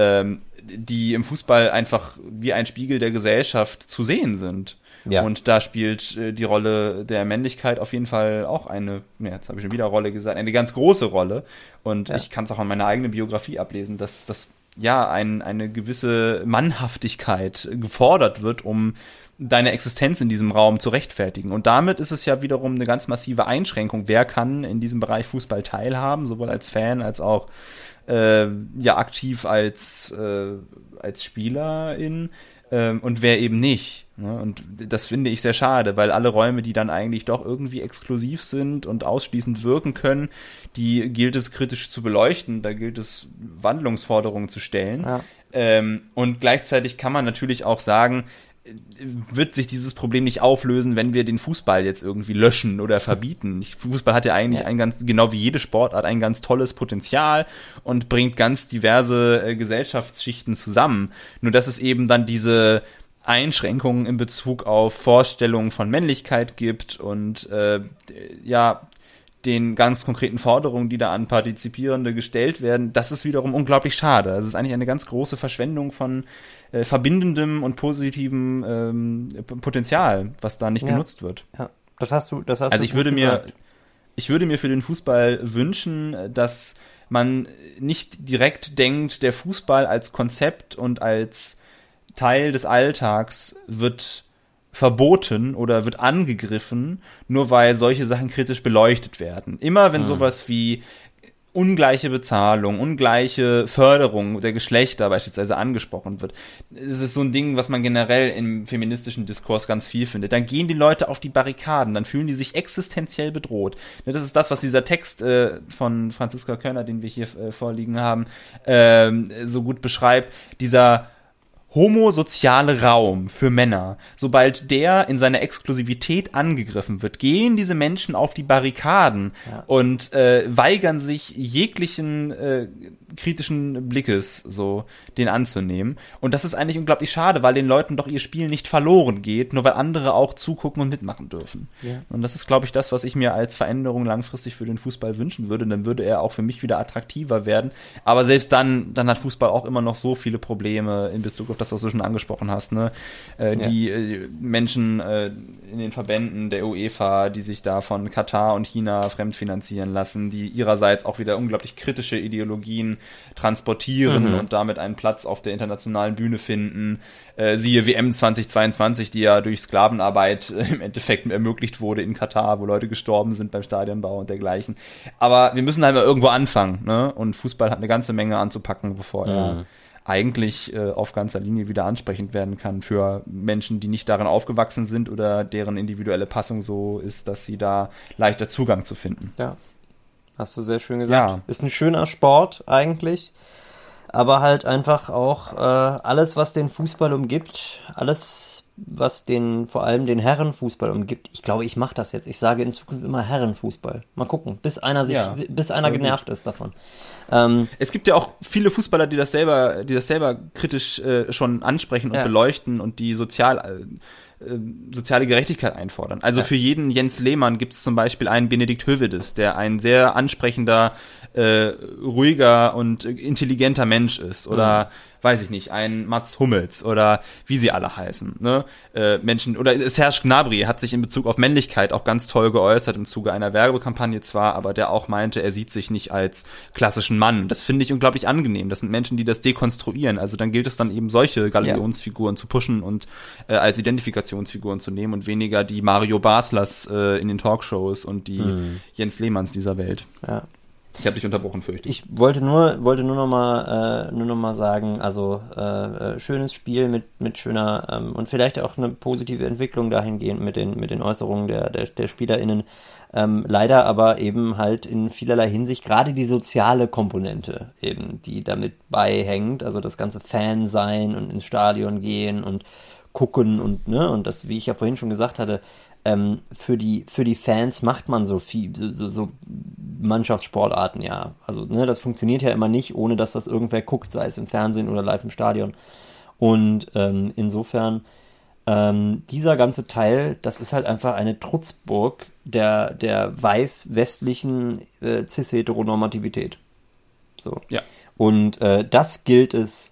die im Fußball einfach wie ein Spiegel der Gesellschaft zu sehen sind. Ja. Und da spielt die Rolle der Männlichkeit auf jeden Fall auch jetzt habe ich schon wieder Rolle gesagt, eine ganz große Rolle. Und ich kann es auch an meiner eigenen Biografie ablesen, dass das eine gewisse Mannhaftigkeit gefordert wird, um deine Existenz in diesem Raum zu rechtfertigen. Und damit ist es ja wiederum eine ganz massive Einschränkung. Wer kann in diesem Bereich Fußball teilhaben, sowohl als Fan als auch aktiv als Spielerin und wer eben nicht. Ne? Und das finde ich sehr schade, weil alle Räume, die dann eigentlich doch irgendwie exklusiv sind und ausschließend wirken können, die gilt es kritisch zu beleuchten, da gilt es Wandlungsforderungen zu stellen. Ja. Und gleichzeitig kann man natürlich auch sagen, wird sich dieses Problem nicht auflösen, wenn wir den Fußball jetzt irgendwie löschen oder verbieten. Fußball hat ja eigentlich genau wie jede Sportart, ein ganz tolles Potenzial und bringt ganz diverse Gesellschaftsschichten zusammen. Nur dass es eben dann diese Einschränkungen in Bezug auf Vorstellungen von Männlichkeit gibt und den ganz konkreten Forderungen, die da an Partizipierende gestellt werden, das ist wiederum unglaublich schade. Das ist eigentlich eine ganz große Verschwendung von verbindendem und positivem Potenzial, was da nicht genutzt wird. Ja, das hast du ich würde mir für den Fußball wünschen, dass man nicht direkt denkt, der Fußball als Konzept und als Teil des Alltags wird verboten oder wird angegriffen, nur weil solche Sachen kritisch beleuchtet werden. Immer wenn sowas wie ungleiche Bezahlung, ungleiche Förderung der Geschlechter beispielsweise angesprochen wird, ist es so ein Ding, was man generell im feministischen Diskurs ganz viel findet. Dann gehen die Leute auf die Barrikaden, dann fühlen die sich existenziell bedroht. Das ist das, was dieser Text von Franziska Körner, den wir hier vorliegen haben, so gut beschreibt. Dieser homosoziale Raum für Männer, sobald der in seiner Exklusivität angegriffen wird, gehen diese Menschen auf die Barrikaden und weigern sich jeglichen kritischen Blickes so den anzunehmen. Und das ist eigentlich unglaublich schade, weil den Leuten doch ihr Spiel nicht verloren geht, nur weil andere auch zugucken und mitmachen dürfen. Ja. Und das ist, glaube ich, das, was ich mir als Veränderung langfristig für den Fußball wünschen würde. Dann würde er auch für mich wieder attraktiver werden. Aber selbst dann hat Fußball auch immer noch so viele Probleme in Bezug auf das, was du schon angesprochen hast, ne? Die Menschen in den Verbänden der UEFA, die sich da von Katar und China fremdfinanzieren lassen, die ihrerseits auch wieder unglaublich kritische Ideologien transportieren und damit einen Platz auf der internationalen Bühne finden. Siehe WM 2022, die ja durch Sklavenarbeit im Endeffekt ermöglicht wurde in Katar, wo Leute gestorben sind beim Stadionbau und dergleichen. Aber wir müssen halt mal irgendwo anfangen, ne? Und Fußball hat eine ganze Menge anzupacken, bevor er eigentlich auf ganzer Linie wieder ansprechend werden kann für Menschen, die nicht darin aufgewachsen sind oder deren individuelle Passung so ist, dass sie da leichter Zugang zu finden. Ja, hast du sehr schön gesagt. Ja. Ist ein schöner Sport eigentlich, aber halt einfach auch alles, was den Fußball umgibt, alles, was vor allem den Herrenfußball umgibt. Ich glaube, ich mache das jetzt. Ich sage in Zukunft immer Herrenfußball. Mal gucken, bis einer genervt ist davon. Es gibt ja auch viele Fußballer, die das selber kritisch schon ansprechen und beleuchten und die soziale Gerechtigkeit einfordern. Also für jeden Jens Lehmann gibt es zum Beispiel einen Benedikt Hövedes, der ein sehr ansprechender, ruhiger und intelligenter Mensch ist. Oder, weiß ich nicht, ein Mats Hummels oder wie sie alle heißen. Ne? Menschen, oder Serge Gnabry hat sich in Bezug auf Männlichkeit auch ganz toll geäußert im Zuge einer Werbekampagne zwar, aber der auch meinte, er sieht sich nicht als klassischen Mann. Das finde ich unglaublich angenehm. Das sind Menschen, die das dekonstruieren. Also dann gilt es dann eben, solche Galionsfiguren zu pushen und als Identifikationsfiguren zu nehmen und weniger die Mario Baslers in den Talkshows und die Jens Lehmanns dieser Welt. Ja. Ich habe dich unterbrochen, fürchte ich. Ich wollte nur noch mal sagen, also schönes Spiel mit schöner und vielleicht auch eine positive Entwicklung dahingehend mit den Äußerungen der SpielerInnen. Leider aber eben halt in vielerlei Hinsicht gerade die soziale Komponente eben, die damit beihängt, also das ganze Fan sein und ins Stadion gehen und gucken und das, wie ich ja vorhin schon gesagt hatte, für die Fans macht man so viel, so Mannschaftssportarten, ja. Also, das funktioniert ja immer nicht, ohne dass das irgendwer guckt, sei es im Fernsehen oder live im Stadion. Und insofern, dieser ganze Teil, das ist halt einfach eine Trutzburg der weiß-westlichen cis-heteronormativität. So. Ja. Und das gilt es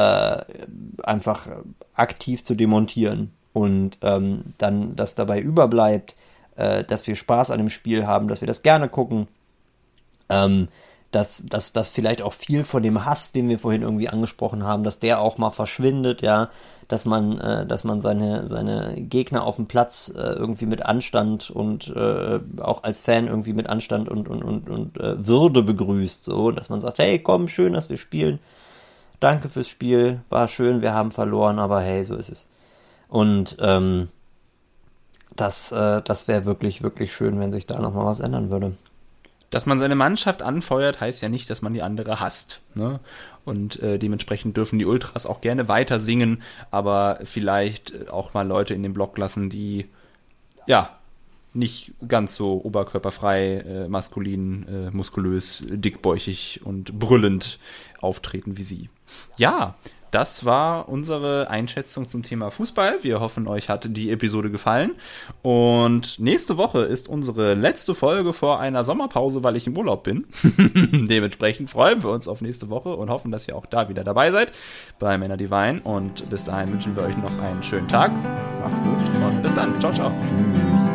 einfach aktiv zu demontieren. Und dann, dass dabei überbleibt, dass wir Spaß an dem Spiel haben, dass wir das gerne gucken, dass vielleicht auch viel von dem Hass, den wir vorhin irgendwie angesprochen haben, dass der auch mal verschwindet, ja, dass man seine Gegner auf dem Platz irgendwie mit Anstand und auch als Fan irgendwie mit Anstand und Würde begrüßt, so, dass man sagt, hey, komm, schön, dass wir spielen, danke fürs Spiel, war schön, wir haben verloren, aber hey, so ist es. Und das wäre wirklich, wirklich schön, wenn sich da nochmal was ändern würde. dass man seine Mannschaft anfeuert, heißt ja nicht, dass man die andere hasst. Ne? Und dementsprechend dürfen die Ultras auch gerne weiter singen, aber vielleicht auch mal Leute in den Block lassen, die ja nicht ganz so oberkörperfrei, maskulin, muskulös, dickbäuchig und brüllend auftreten wie sie. Ja, das war unsere Einschätzung zum Thema Fußball. Wir hoffen, euch hat die Episode gefallen. Und nächste Woche ist unsere letzte Folge vor einer Sommerpause, weil ich im Urlaub bin. Dementsprechend freuen wir uns auf nächste Woche und hoffen, dass ihr auch da wieder dabei seid bei Männer Divine. Und bis dahin wünschen wir euch noch einen schönen Tag. Macht's gut und bis dann. Ciao, ciao. Tschüss.